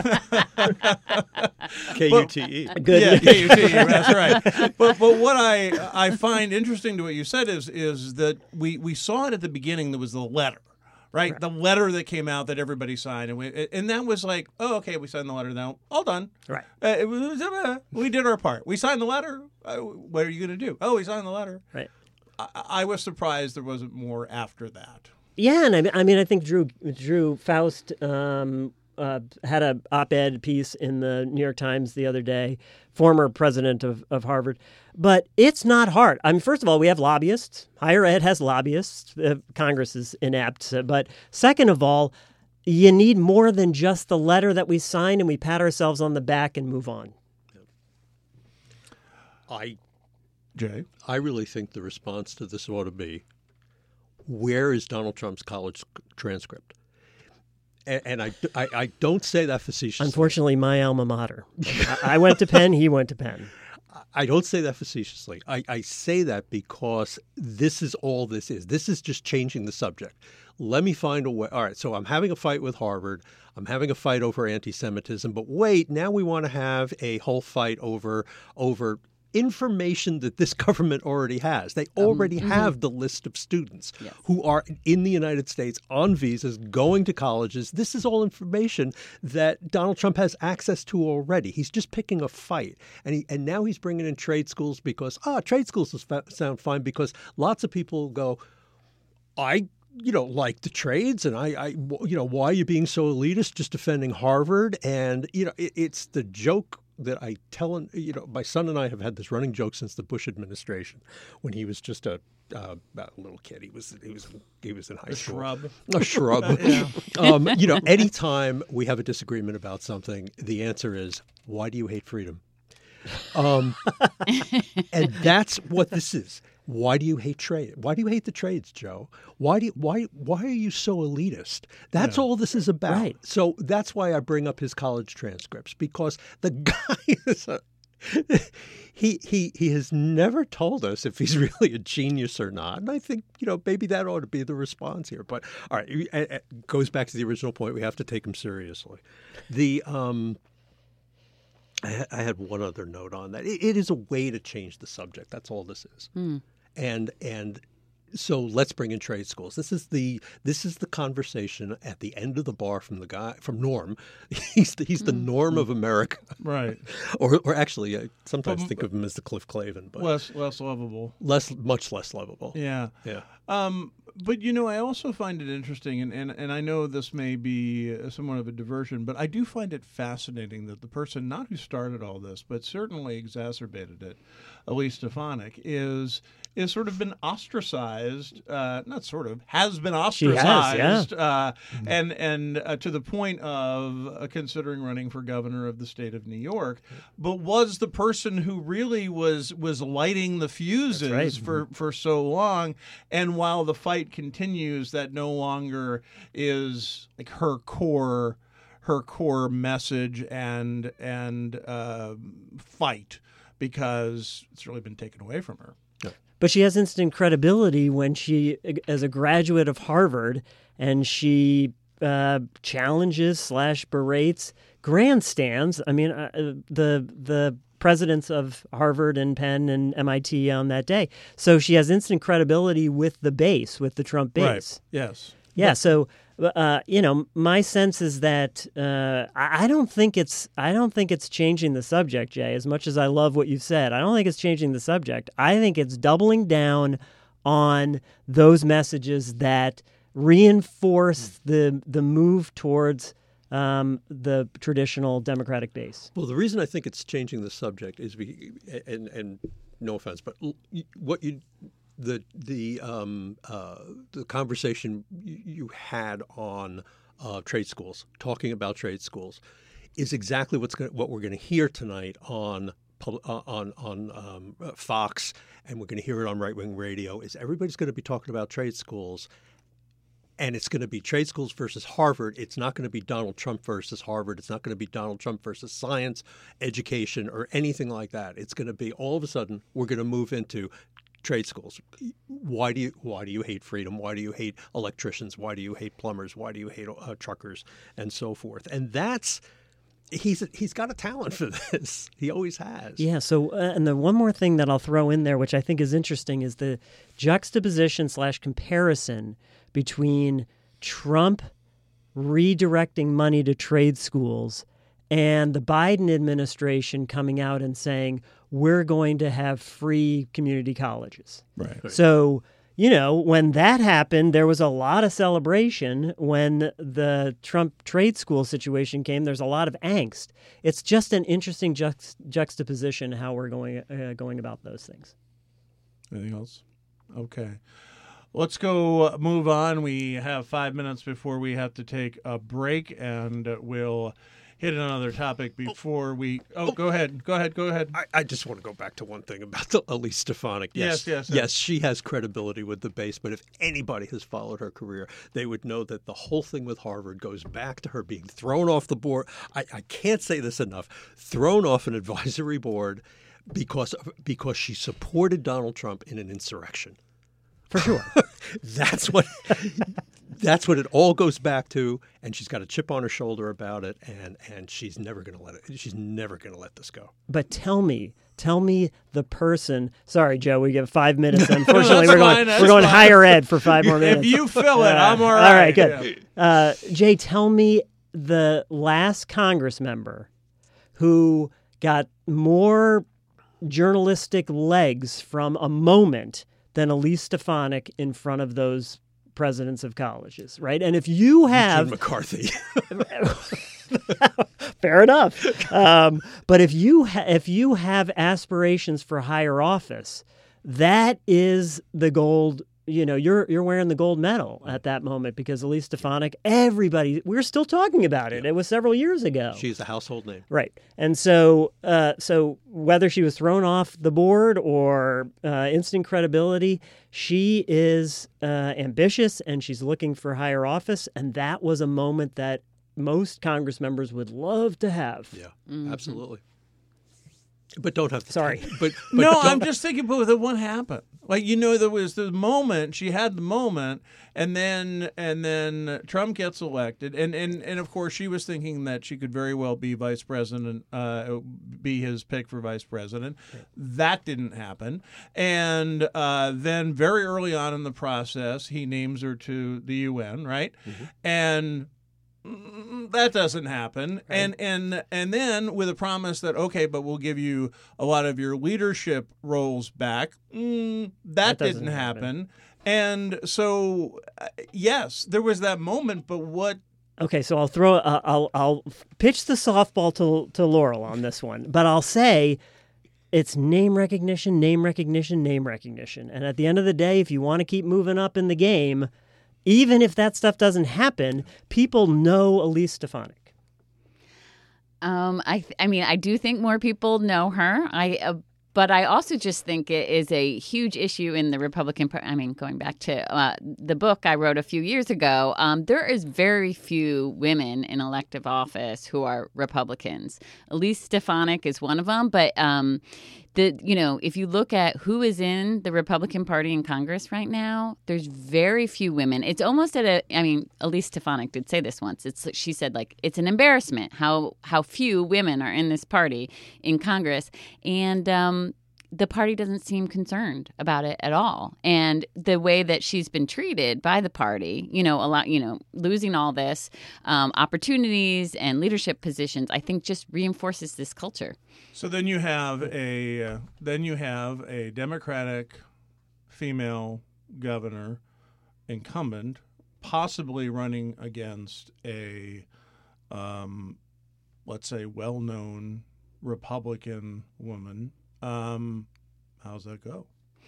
Speaker 1: what
Speaker 3: K U T E.
Speaker 2: Good.
Speaker 1: Yeah, K U T, that's right. But but what I I find interesting to what you said is is that we, we saw it at the beginning. There was the letter, right?
Speaker 2: Right.
Speaker 1: The letter that came out that everybody signed, and we, and that was like, oh, okay, we signed the letter now, all done.
Speaker 2: Right.
Speaker 1: Uh, it was, uh, we did our part. We signed the letter. Uh, what are you going to do? Oh, we signed the letter.
Speaker 2: Right.
Speaker 1: I, I was surprised there wasn't more after that.
Speaker 2: Yeah, and I, I mean, I think Drew Drew Faust um, uh, had a op-ed piece in the New York Times the other day, former president of, of Harvard. But it's not hard. I mean, first of all, we have lobbyists. Higher ed has lobbyists. Uh, Congress is inept. But second of all, you need more than just the letter that we sign and we pat ourselves on the back and move on.
Speaker 3: I,
Speaker 1: Jay?
Speaker 3: I really think the response to this ought to be, where is Donald Trump's college transcript? And, and I, I, I don't say that facetiously.
Speaker 2: Unfortunately, my alma mater. I, I went to Penn. He went to Penn.
Speaker 3: I don't say that facetiously. I, I say that because this is all this is. This is just changing the subject. Let me find a way. All right, so I'm having a fight with Harvard. I'm having a fight over anti-Semitism. But wait, now we want to have a whole fight over over information that this government already has. They already um, have mm-hmm. the list of students yes. who are in the United States on visas, going to colleges. This is all information that Donald Trump has access to already. He's just picking a fight. And he, and now he's bringing in trade schools because, ah, trade schools fa- sound fine because lots of people go, I you know, like the trades, and I, I, you know, why are you being so elitist, just defending Harvard? And, you know, it, it's the joke that I tell, you know, my son and I have had this running joke since the Bush administration, when he was just a, uh, a little kid. He was, he was, he was in high
Speaker 1: a
Speaker 3: school.
Speaker 1: Shrub.
Speaker 3: A shrub.
Speaker 1: yeah.
Speaker 3: um, you know, anytime we have a disagreement about something, the answer is, why do you hate freedom? Um, and that's what this is. Why do you hate trade? Why do you hate the trades, Joe? Why do you, why why are you so elitist? That's yeah. all this is about.
Speaker 2: Right.
Speaker 3: So that's why I bring up his college transcripts, because the guy is a, he he he has never told us if he's really a genius or not. And I think, you know, maybe that ought to be the response here. But all right, it, it goes back to the original point. We have to take him seriously. The um. I had one other note on that. It is a way to change the subject. That's all this is. Mm. And and so let's bring in trade schools. This is the this is the conversation at the end of the bar from the guy from Norm. He's the, he's the mm. Norm of America,
Speaker 1: right?
Speaker 3: or or actually, I sometimes
Speaker 1: but,
Speaker 3: think of him as the Cliff Clavin, but
Speaker 1: less less lovable,
Speaker 3: less much less lovable.
Speaker 1: Yeah,
Speaker 3: yeah.
Speaker 1: Um, but, you know, I also find it interesting, and, and, and I know this may be somewhat of a diversion, but I do find it fascinating that the person, not who started all this, but certainly exacerbated it, Elise Stefanik, is is sort of been ostracized, uh, not sort of, has been ostracized,
Speaker 2: she has, yeah.
Speaker 1: uh, mm-hmm. and, and uh, to the point of uh, considering running for governor of the state of New York, but was the person who really was was lighting the fuses
Speaker 2: right.
Speaker 1: for, for so long, and while the fight continues, that no longer is like her core her core message and and uh, fight, because it's really been taken away from her.
Speaker 2: But she has instant credibility when she, as a graduate of Harvard, and she uh, challenges slash berates grandstands. I mean, uh, the the presidents of Harvard and Penn and M I T on that day. So she has instant credibility with the base, with the Trump base.
Speaker 1: Right. Yes.
Speaker 2: Yeah.
Speaker 1: But-
Speaker 2: so. Uh, you know, my sense is that uh, I don't think it's I don't think it's changing the subject, Jay. As much as I love what you've said, I don't think it's changing the subject. I think it's doubling down on those messages that reinforce the the move towards um, the traditional Democratic base.
Speaker 3: Well, the reason I think it's changing the subject is, we, and and no offense, but what you. The the um, uh, the conversation you, you had on uh, trade schools, talking about trade schools, is exactly what's gonna, what we're going to hear tonight on uh, on on um, Fox, and we're going to hear it on right wing radio. Is everybody's going to be talking about trade schools, and it's going to be trade schools versus Harvard. It's not going to be Donald Trump versus Harvard. It's not going to be Donald Trump versus science, education, or anything like that. It's going to be, all of a sudden, we're going to move into trade schools. Why do you why do you hate freedom? Why do you hate electricians? Why do you hate plumbers? Why do you hate uh, truckers, and so forth? And that's he's he's got a talent for this. He always has.
Speaker 2: Yeah. So, uh, and the one more thing that I'll throw in there, which I think is interesting, is the juxtaposition slash comparison between Trump redirecting money to trade schools and the Biden administration coming out and saying, we're going to have free community colleges.
Speaker 1: Right.
Speaker 2: So, you know, when that happened, there was a lot of celebration. When the Trump trade school situation came, there's a lot of angst. It's just an interesting juxt- juxtaposition how we're going uh, going about those things.
Speaker 1: Anything else? Okay. Let's go move on. We have five minutes before we have to take a break, and we'll hit another topic before we. Oh, go ahead. Go ahead. Go ahead.
Speaker 3: I, I just want to go back to one thing about the Elise Stefanik.
Speaker 1: Yes, yes, yes.
Speaker 3: Yes, she has credibility with the base, but if anybody has followed her career, they would know that the whole thing with Harvard goes back to her being thrown off the board. I, I can't say this enough. Thrown off an advisory board because of, because she supported Donald Trump in an insurrection.
Speaker 2: For sure.
Speaker 3: That's what that's what it all goes back to, and she's got a chip on her shoulder about it, and, and she's never going to let it. She's never going to let this go.
Speaker 2: But tell me, tell me the person. Sorry, Joe, we get five minutes. Unfortunately, we're
Speaker 1: fine,
Speaker 2: going
Speaker 1: that's
Speaker 2: we're going
Speaker 1: fine.
Speaker 2: higher ed for five more minutes.
Speaker 1: If you fill it, I'm all right.
Speaker 2: All right, good. Uh, Jay, tell me the last Congress member who got more journalistic legs from a moment than Elise Stefanik in front of those presidents of colleges, right? And if you have
Speaker 3: Eugene McCarthy,
Speaker 2: fair enough. Um, but if you ha- if you have aspirations for higher office, that is the gold. You know, you're you're wearing the gold medal at that moment because Elise Stefanik, everybody, we're still talking about it. It was several years ago.
Speaker 3: she's a household name.
Speaker 2: Right. And so uh, so whether she was thrown off the board or uh, instant credibility, she is uh, ambitious and she's looking for higher office. And that was a moment that most Congress members would love to have.
Speaker 3: Yeah, mm-hmm. Absolutely. But don't have to.
Speaker 2: Sorry.
Speaker 3: But, but
Speaker 1: No,
Speaker 3: don't-
Speaker 1: I'm just thinking, but then what happened? Like, you know, there was the moment, she had the moment, and then and then Trump gets elected. And, and, and of course, she was thinking that she could very well be vice president, uh, be his pick for vice president. Right. That didn't happen. And uh, then very early on in the process, he names her to the U N, right? Mm-hmm. And that doesn't happen. Right. And and and then with a promise that, okay, but we'll give you a lot of your leadership roles back. Mm, that, that didn't happen. happen. And so, uh, yes, there was that moment, but what?
Speaker 2: Okay, so I'll throw, uh, I'll I'll pitch the softball to to Laurel on this one, but I'll say it's name recognition, name recognition, name recognition. And at the end of the day, if you want to keep moving up in the game, even if that stuff doesn't happen, people know Elise Stefanik.
Speaker 4: Um, I, th- I mean, I do think more people know her. I, uh, but I also just think it is a huge issue in the Republican Party. I mean, going back to uh, the book I wrote a few years ago, um, there is very few women in elective office who are Republicans. Elise Stefanik is one of them, but um, the you know, if you look at who is in the Republican Party in Congress right now, there's very few women. It's almost at a. I mean, Elise Stefanik did say this once. It's she said like it's an embarrassment how how few women are in this party in Congress, and um, the party doesn't seem concerned about it at all. And the way that she's been treated by the party, you know, a lot, you know, losing all this um, opportunities and leadership positions, I think just reinforces this culture.
Speaker 1: So then you have a uh, then you have a Democratic female governor incumbent, possibly running against a, um, let's say, well-known Republican woman. Um, how's that go?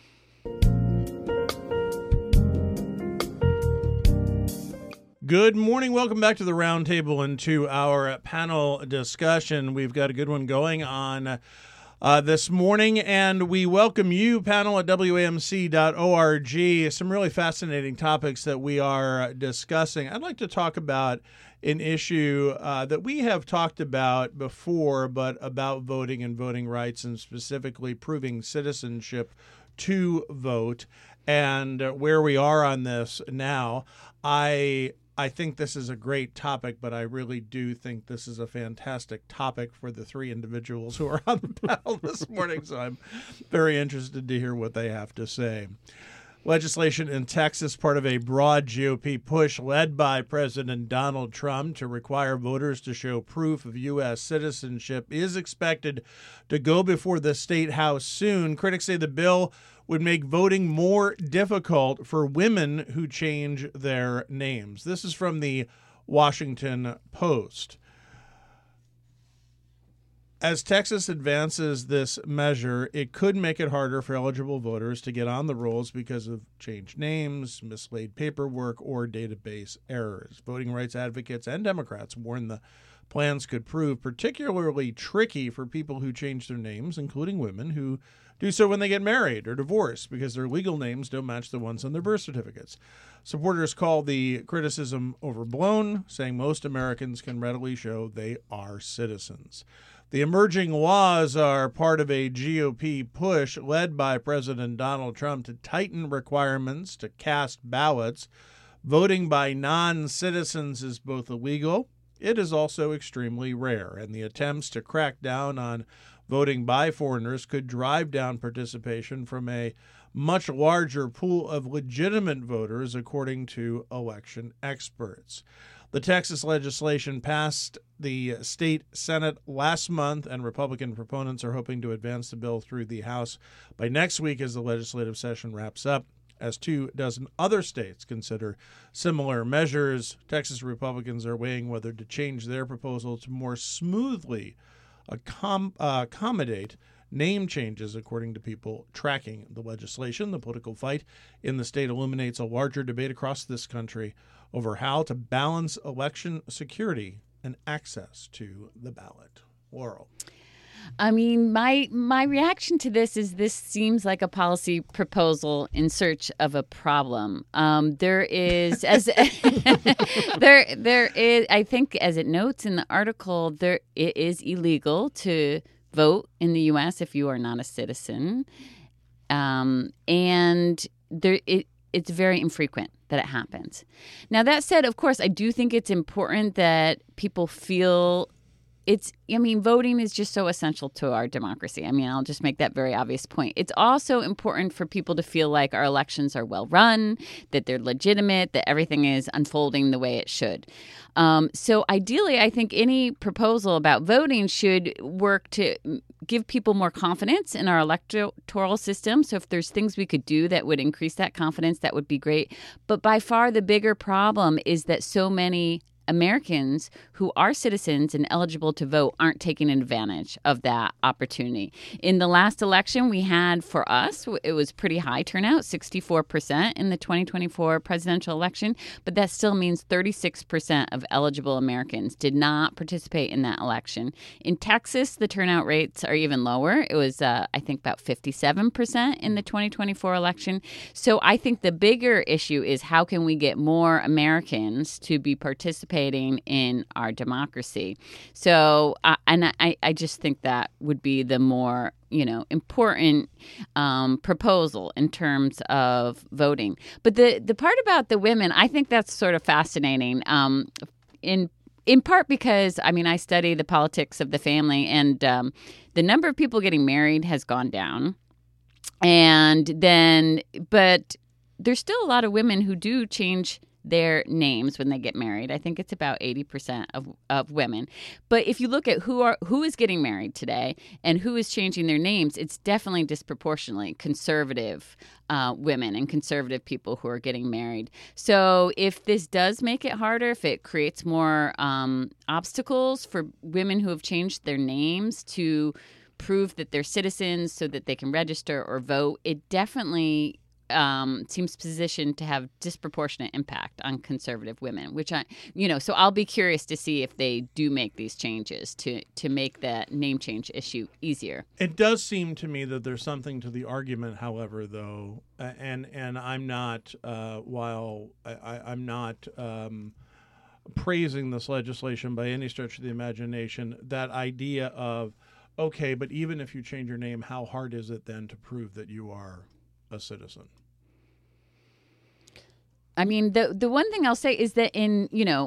Speaker 1: Good morning. Welcome back to the Roundtable and to our panel discussion. We've got a good one going on uh, this morning, and we welcome you, panel at W A M C dot org. Some really fascinating topics that we are discussing. I'd like to talk about an issue uh, that we have talked about before, but about voting and voting rights, and specifically proving citizenship to vote, and uh, where we are on this now. I I think this is a great topic, but I really do think this is a fantastic topic for the three individuals who are on the panel this morning, so I'm very interested to hear what they have to say. Legislation in Texas, part of a broad G O P push led by President Donald Trump to require voters to show proof of U S citizenship, is expected to go before the state house soon. Critics say the bill would make voting more difficult for women who change their names. This is from the Washington Post. As Texas advances this measure, it could make it harder for eligible voters to get on the rolls because of changed names, mislaid paperwork, or database errors. Voting rights advocates and Democrats warn the plans could prove particularly tricky for people who change their names, including women who do so when they get married or divorced because their legal names don't match the ones on their birth certificates. Supporters call the criticism overblown, saying most Americans can readily show they are citizens. The emerging laws are part of a G O P push led by President Donald Trump to tighten requirements to cast ballots. Voting by non-citizens is both illegal. It is also extremely rare, and the attempts to crack down on voting by foreigners could drive down participation from a much larger pool of legitimate voters, according to election experts. The Texas legislation passed the state Senate last month, and Republican proponents are hoping to advance the bill through the House by next week as the legislative session wraps up. As two dozen other states consider similar measures, Texas Republicans are weighing whether to change their proposal to more smoothly accom- uh, accommodate name changes, according to people tracking the legislation. The political fight in the state illuminates a larger debate across this country over how to balance election security and access to the ballot. Laurel.
Speaker 4: I mean, my my reaction to this is this seems like a policy proposal in search of a problem. Um, there is, as there there is, I think, as it notes in the article, there it is illegal to vote in the U S if you are not a citizen, um, and there it it's very infrequent that it happens. Now, that said, of course, I do think it's important that people feel. It's, I mean, voting is just so essential to our democracy. I mean, I'll just make that very obvious point. It's also important for people to feel like our elections are well run, that they're legitimate, that everything is unfolding the way it should. Um, so ideally, I think any proposal about voting should work to give people more confidence in our electoral system. So if there's things we could do that would increase that confidence, that would be great. But by far the bigger problem is that so many Americans who are citizens and eligible to vote aren't taking advantage of that opportunity. In the last election we had, for us, it was pretty high turnout, sixty-four percent in the twenty twenty-four presidential election, but that still means thirty-six percent of eligible Americans did not participate in that election. In Texas, the turnout rates are even lower. It was, uh, I think, about fifty-seven percent in the twenty twenty-four election. So I think the bigger issue is how can we get more Americans to be participating in our democracy. So, uh, and I, I just think that would be the more, you know, important um, proposal in terms of voting. But the, the part about the women, I think that's sort of fascinating. Um, in in part because, I mean, I study the politics of the family, and um, the number of people getting married has gone down. And then, but there's still a lot of women who do change their names when they get married. I think it's about eighty percent of, of women. But if you look at who are who is getting married today and who is changing their names, it's definitely disproportionately conservative uh, women and conservative people who are getting married. So if this does make it harder, if it creates more um, obstacles for women who have changed their names to prove that they're citizens so that they can register or vote, it definitely Um, seems positioned to have disproportionate impact on conservative women, which I, you know, so I'll be curious to see if they do make these changes to, to make that name change issue easier.
Speaker 1: It does seem to me that there's something to the argument, however, though, and and I'm not, uh, while I, I'm not um, praising this legislation by any stretch of the imagination, that idea of, okay, but even if you change your name, how hard is it then to prove that you are a citizen?
Speaker 4: I mean, the the one thing I'll say is that in, you know,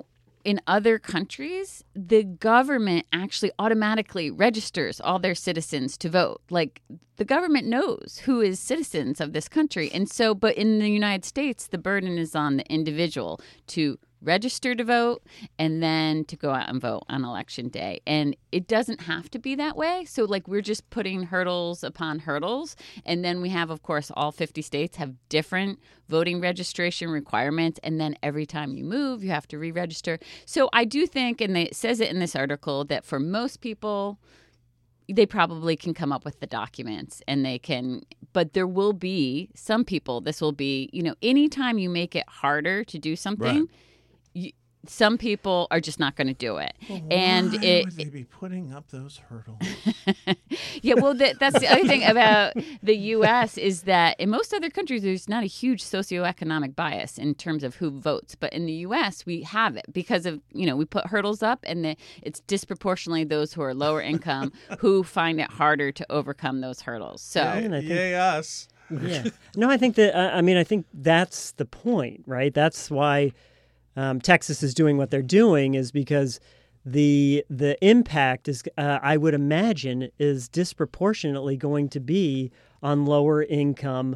Speaker 4: in other countries, the government actually automatically registers all their citizens to vote. Like, the government knows who is citizens of this country. And so, but in the United States, the burden is on the individual to register to vote and then to go out and vote on election day. And it doesn't have to be that way. So, like, we're just putting hurdles upon hurdles. And then we have, of course, all fifty states have different voting registration requirements. And then every time you move, you have to re-register. So I do think, and it says it in this article, that for most people, they probably can come up with the documents and they can, but there will be some people, this will be, you know, anytime you make it harder to do something,
Speaker 1: Right.
Speaker 4: you, some people are just not going to do it.
Speaker 1: Well,
Speaker 4: and
Speaker 1: why
Speaker 4: it,
Speaker 1: would they be putting up those hurdles?
Speaker 4: yeah, well, that, that's the other thing about the U S is that in most other countries, there's not a huge socioeconomic bias in terms of who votes. But in the U S, we have it because of, you know, we put hurdles up and the, it's disproportionately those who are lower income who find it harder to overcome those hurdles. So,
Speaker 2: And I think-
Speaker 1: Yay us.
Speaker 2: Yeah. No, I think that, uh, I mean, I think that's the point, right? That's why um, Texas is doing what they're doing, is because the the impact is, uh, I would imagine, is disproportionately going to be on lower income,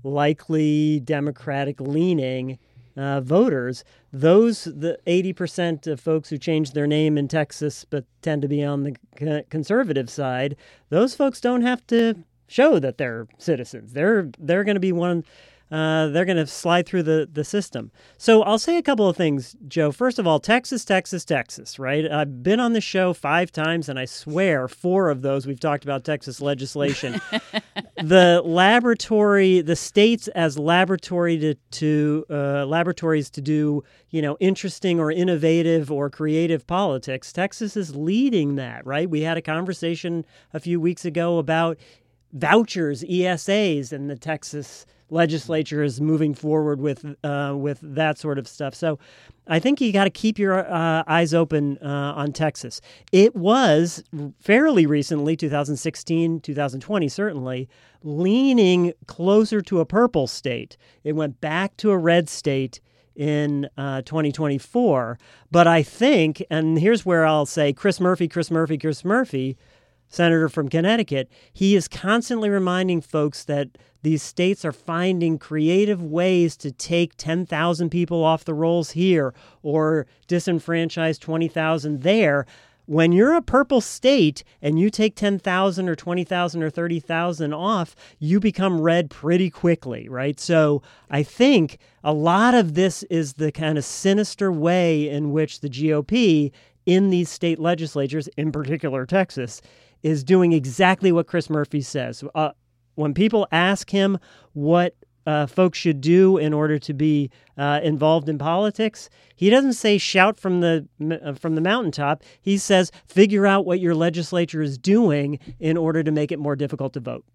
Speaker 2: likely Democratic leaning uh, voters. Those, the eighty percent of folks who changed their name in Texas but tend to be on the c- conservative side, those folks don't have to show that they're citizens. They're they're going to be one. Uh, they're going to slide through the, the system. So I'll say a couple of things, Joe. First of all, Texas, Texas, Texas, right? I've been on the show five times, and I swear four of those we've talked about Texas legislation. The laboratory, the states as laboratory to, to uh, laboratories to do, you know, interesting or innovative or creative politics. Texas is leading that, right? We had a conversation a few weeks ago about vouchers, E S As, and the Texas legislature is moving forward with uh, with that sort of stuff. So I think you got to keep your uh, eyes open uh, on Texas. It was fairly recently, two thousand sixteen, two thousand twenty, certainly, leaning closer to a purple state. It went back to a red state in uh, twenty twenty-four. But I think, and here's where I'll say Chris Murphy, Chris Murphy, Chris Murphy, Senator from Connecticut, he is constantly reminding folks that these states are finding creative ways to take ten thousand people off the rolls here or disenfranchise twenty thousand there. When you're a purple state and you take ten thousand or twenty thousand or thirty thousand off, you become red pretty quickly, right? So I think a lot of this is the kind of sinister way in which the G O P in these state legislatures, in particular Texas, is doing exactly what Chris Murphy says. Uh, when people ask him what uh, folks should do in order to be uh, involved in politics, he doesn't say shout from the uh, from the mountaintop. He says figure out what your legislature is doing in order to make it more difficult to vote.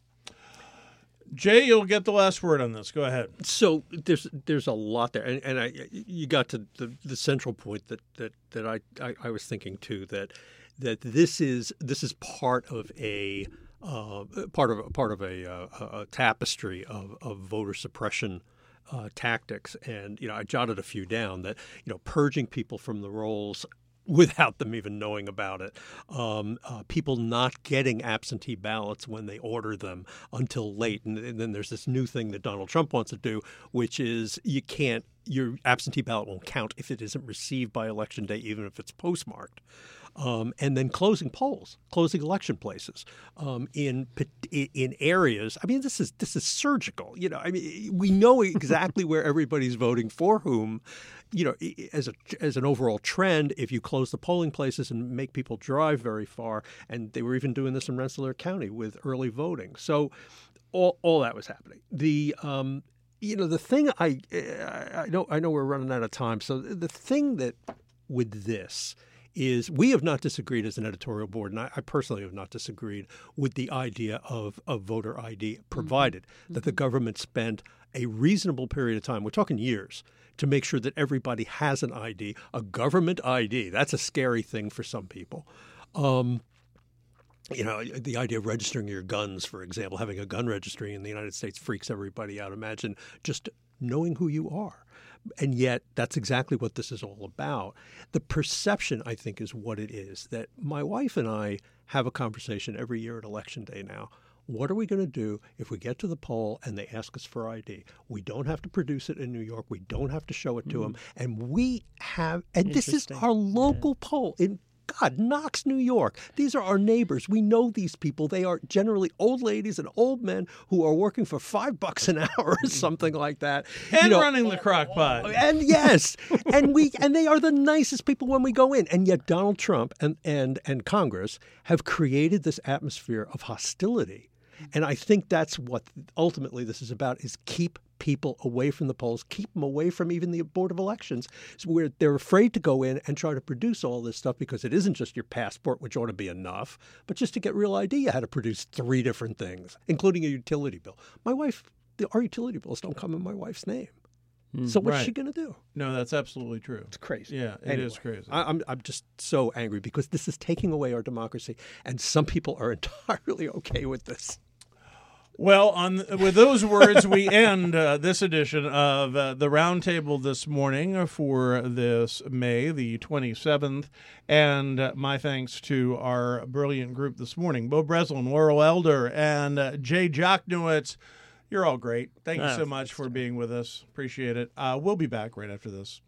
Speaker 1: Jay, you'll get the last word on this. Go ahead.
Speaker 3: So there's there's a lot there, and, and I you got to the, the central point that that that I, I, I was thinking too, that that this is this is part of a uh, part of part of a, a, a tapestry of, of voter suppression uh, tactics, and you know I jotted a few down that you know purging people from the rolls without them even knowing about it. Um, uh, people not getting absentee ballots when they order them until late. And, and then there's this new thing that Donald Trump wants to do, which is you can't, your absentee ballot won't count if it isn't received by Election Day, even if it's postmarked. Um, and then closing polls, closing election places um, in in areas. I mean, this is this is surgical. You know, I mean, we know exactly where everybody's voting for whom. You know, as a as an overall trend, if you close the polling places and make people drive very far, and they were even doing this in Rensselaer County with early voting. So, all all that was happening. The um, you know, the thing I I know I know we're running out of time. So the thing that with this is we have not disagreed as an editorial board, and I, I personally have not disagreed with the idea of, of voter I D, provided mm-hmm. that the government spent a reasonable period of time, we're talking years, to make sure that everybody has an I D, a government I D. That's a scary thing for some people. Um, you know, the idea of registering your guns, for example, having a gun registry in the United States freaks everybody out. Imagine just knowing who you are. and yet that's exactly what this is all about. The perception, I think, is what it is. That my wife and I have a conversation every year at Election Day now. What are we going to do if we get to the poll and they ask us for I D? We don't have to produce it in New York. We don't have to show it to mm. them. And we have, and this is our local yeah. poll in, God, Knox, New York. These are our neighbors. We know these people. They are generally old ladies and old men who are working for five bucks an hour or something like that.
Speaker 1: And
Speaker 3: you know,
Speaker 1: running the crock pot.
Speaker 3: And yes, and we and they are the nicest people when we go in. And yet Donald Trump and, and, and Congress have created this atmosphere of hostility. And I think that's what ultimately this is about, is keep people away from the polls, keep them away from even the Board of Elections, so where they're afraid to go in and try to produce all this stuff because it isn't just your passport, which ought to be enough, but just to get real I D, you had to produce three different things, including a utility bill. My wife, the, our utility bills don't come in my wife's name. So what's
Speaker 1: right.
Speaker 3: she going to do?
Speaker 1: No, that's absolutely true.
Speaker 3: It's crazy.
Speaker 1: Yeah, it
Speaker 3: anyway,
Speaker 1: is crazy.
Speaker 3: I, I'm I'm just so angry because this is taking away our democracy, and some people are entirely okay with this.
Speaker 1: Well, on with those words, we end uh, this edition of uh, the Roundtable this morning for this May the twenty-seventh. And uh, my thanks to our brilliant group this morning, Bo Breslin, Laurel Elder, and uh, Jay Jochnowitz. You're all great. Thank you so much for being with us. Appreciate it. Uh, we'll be back right after this.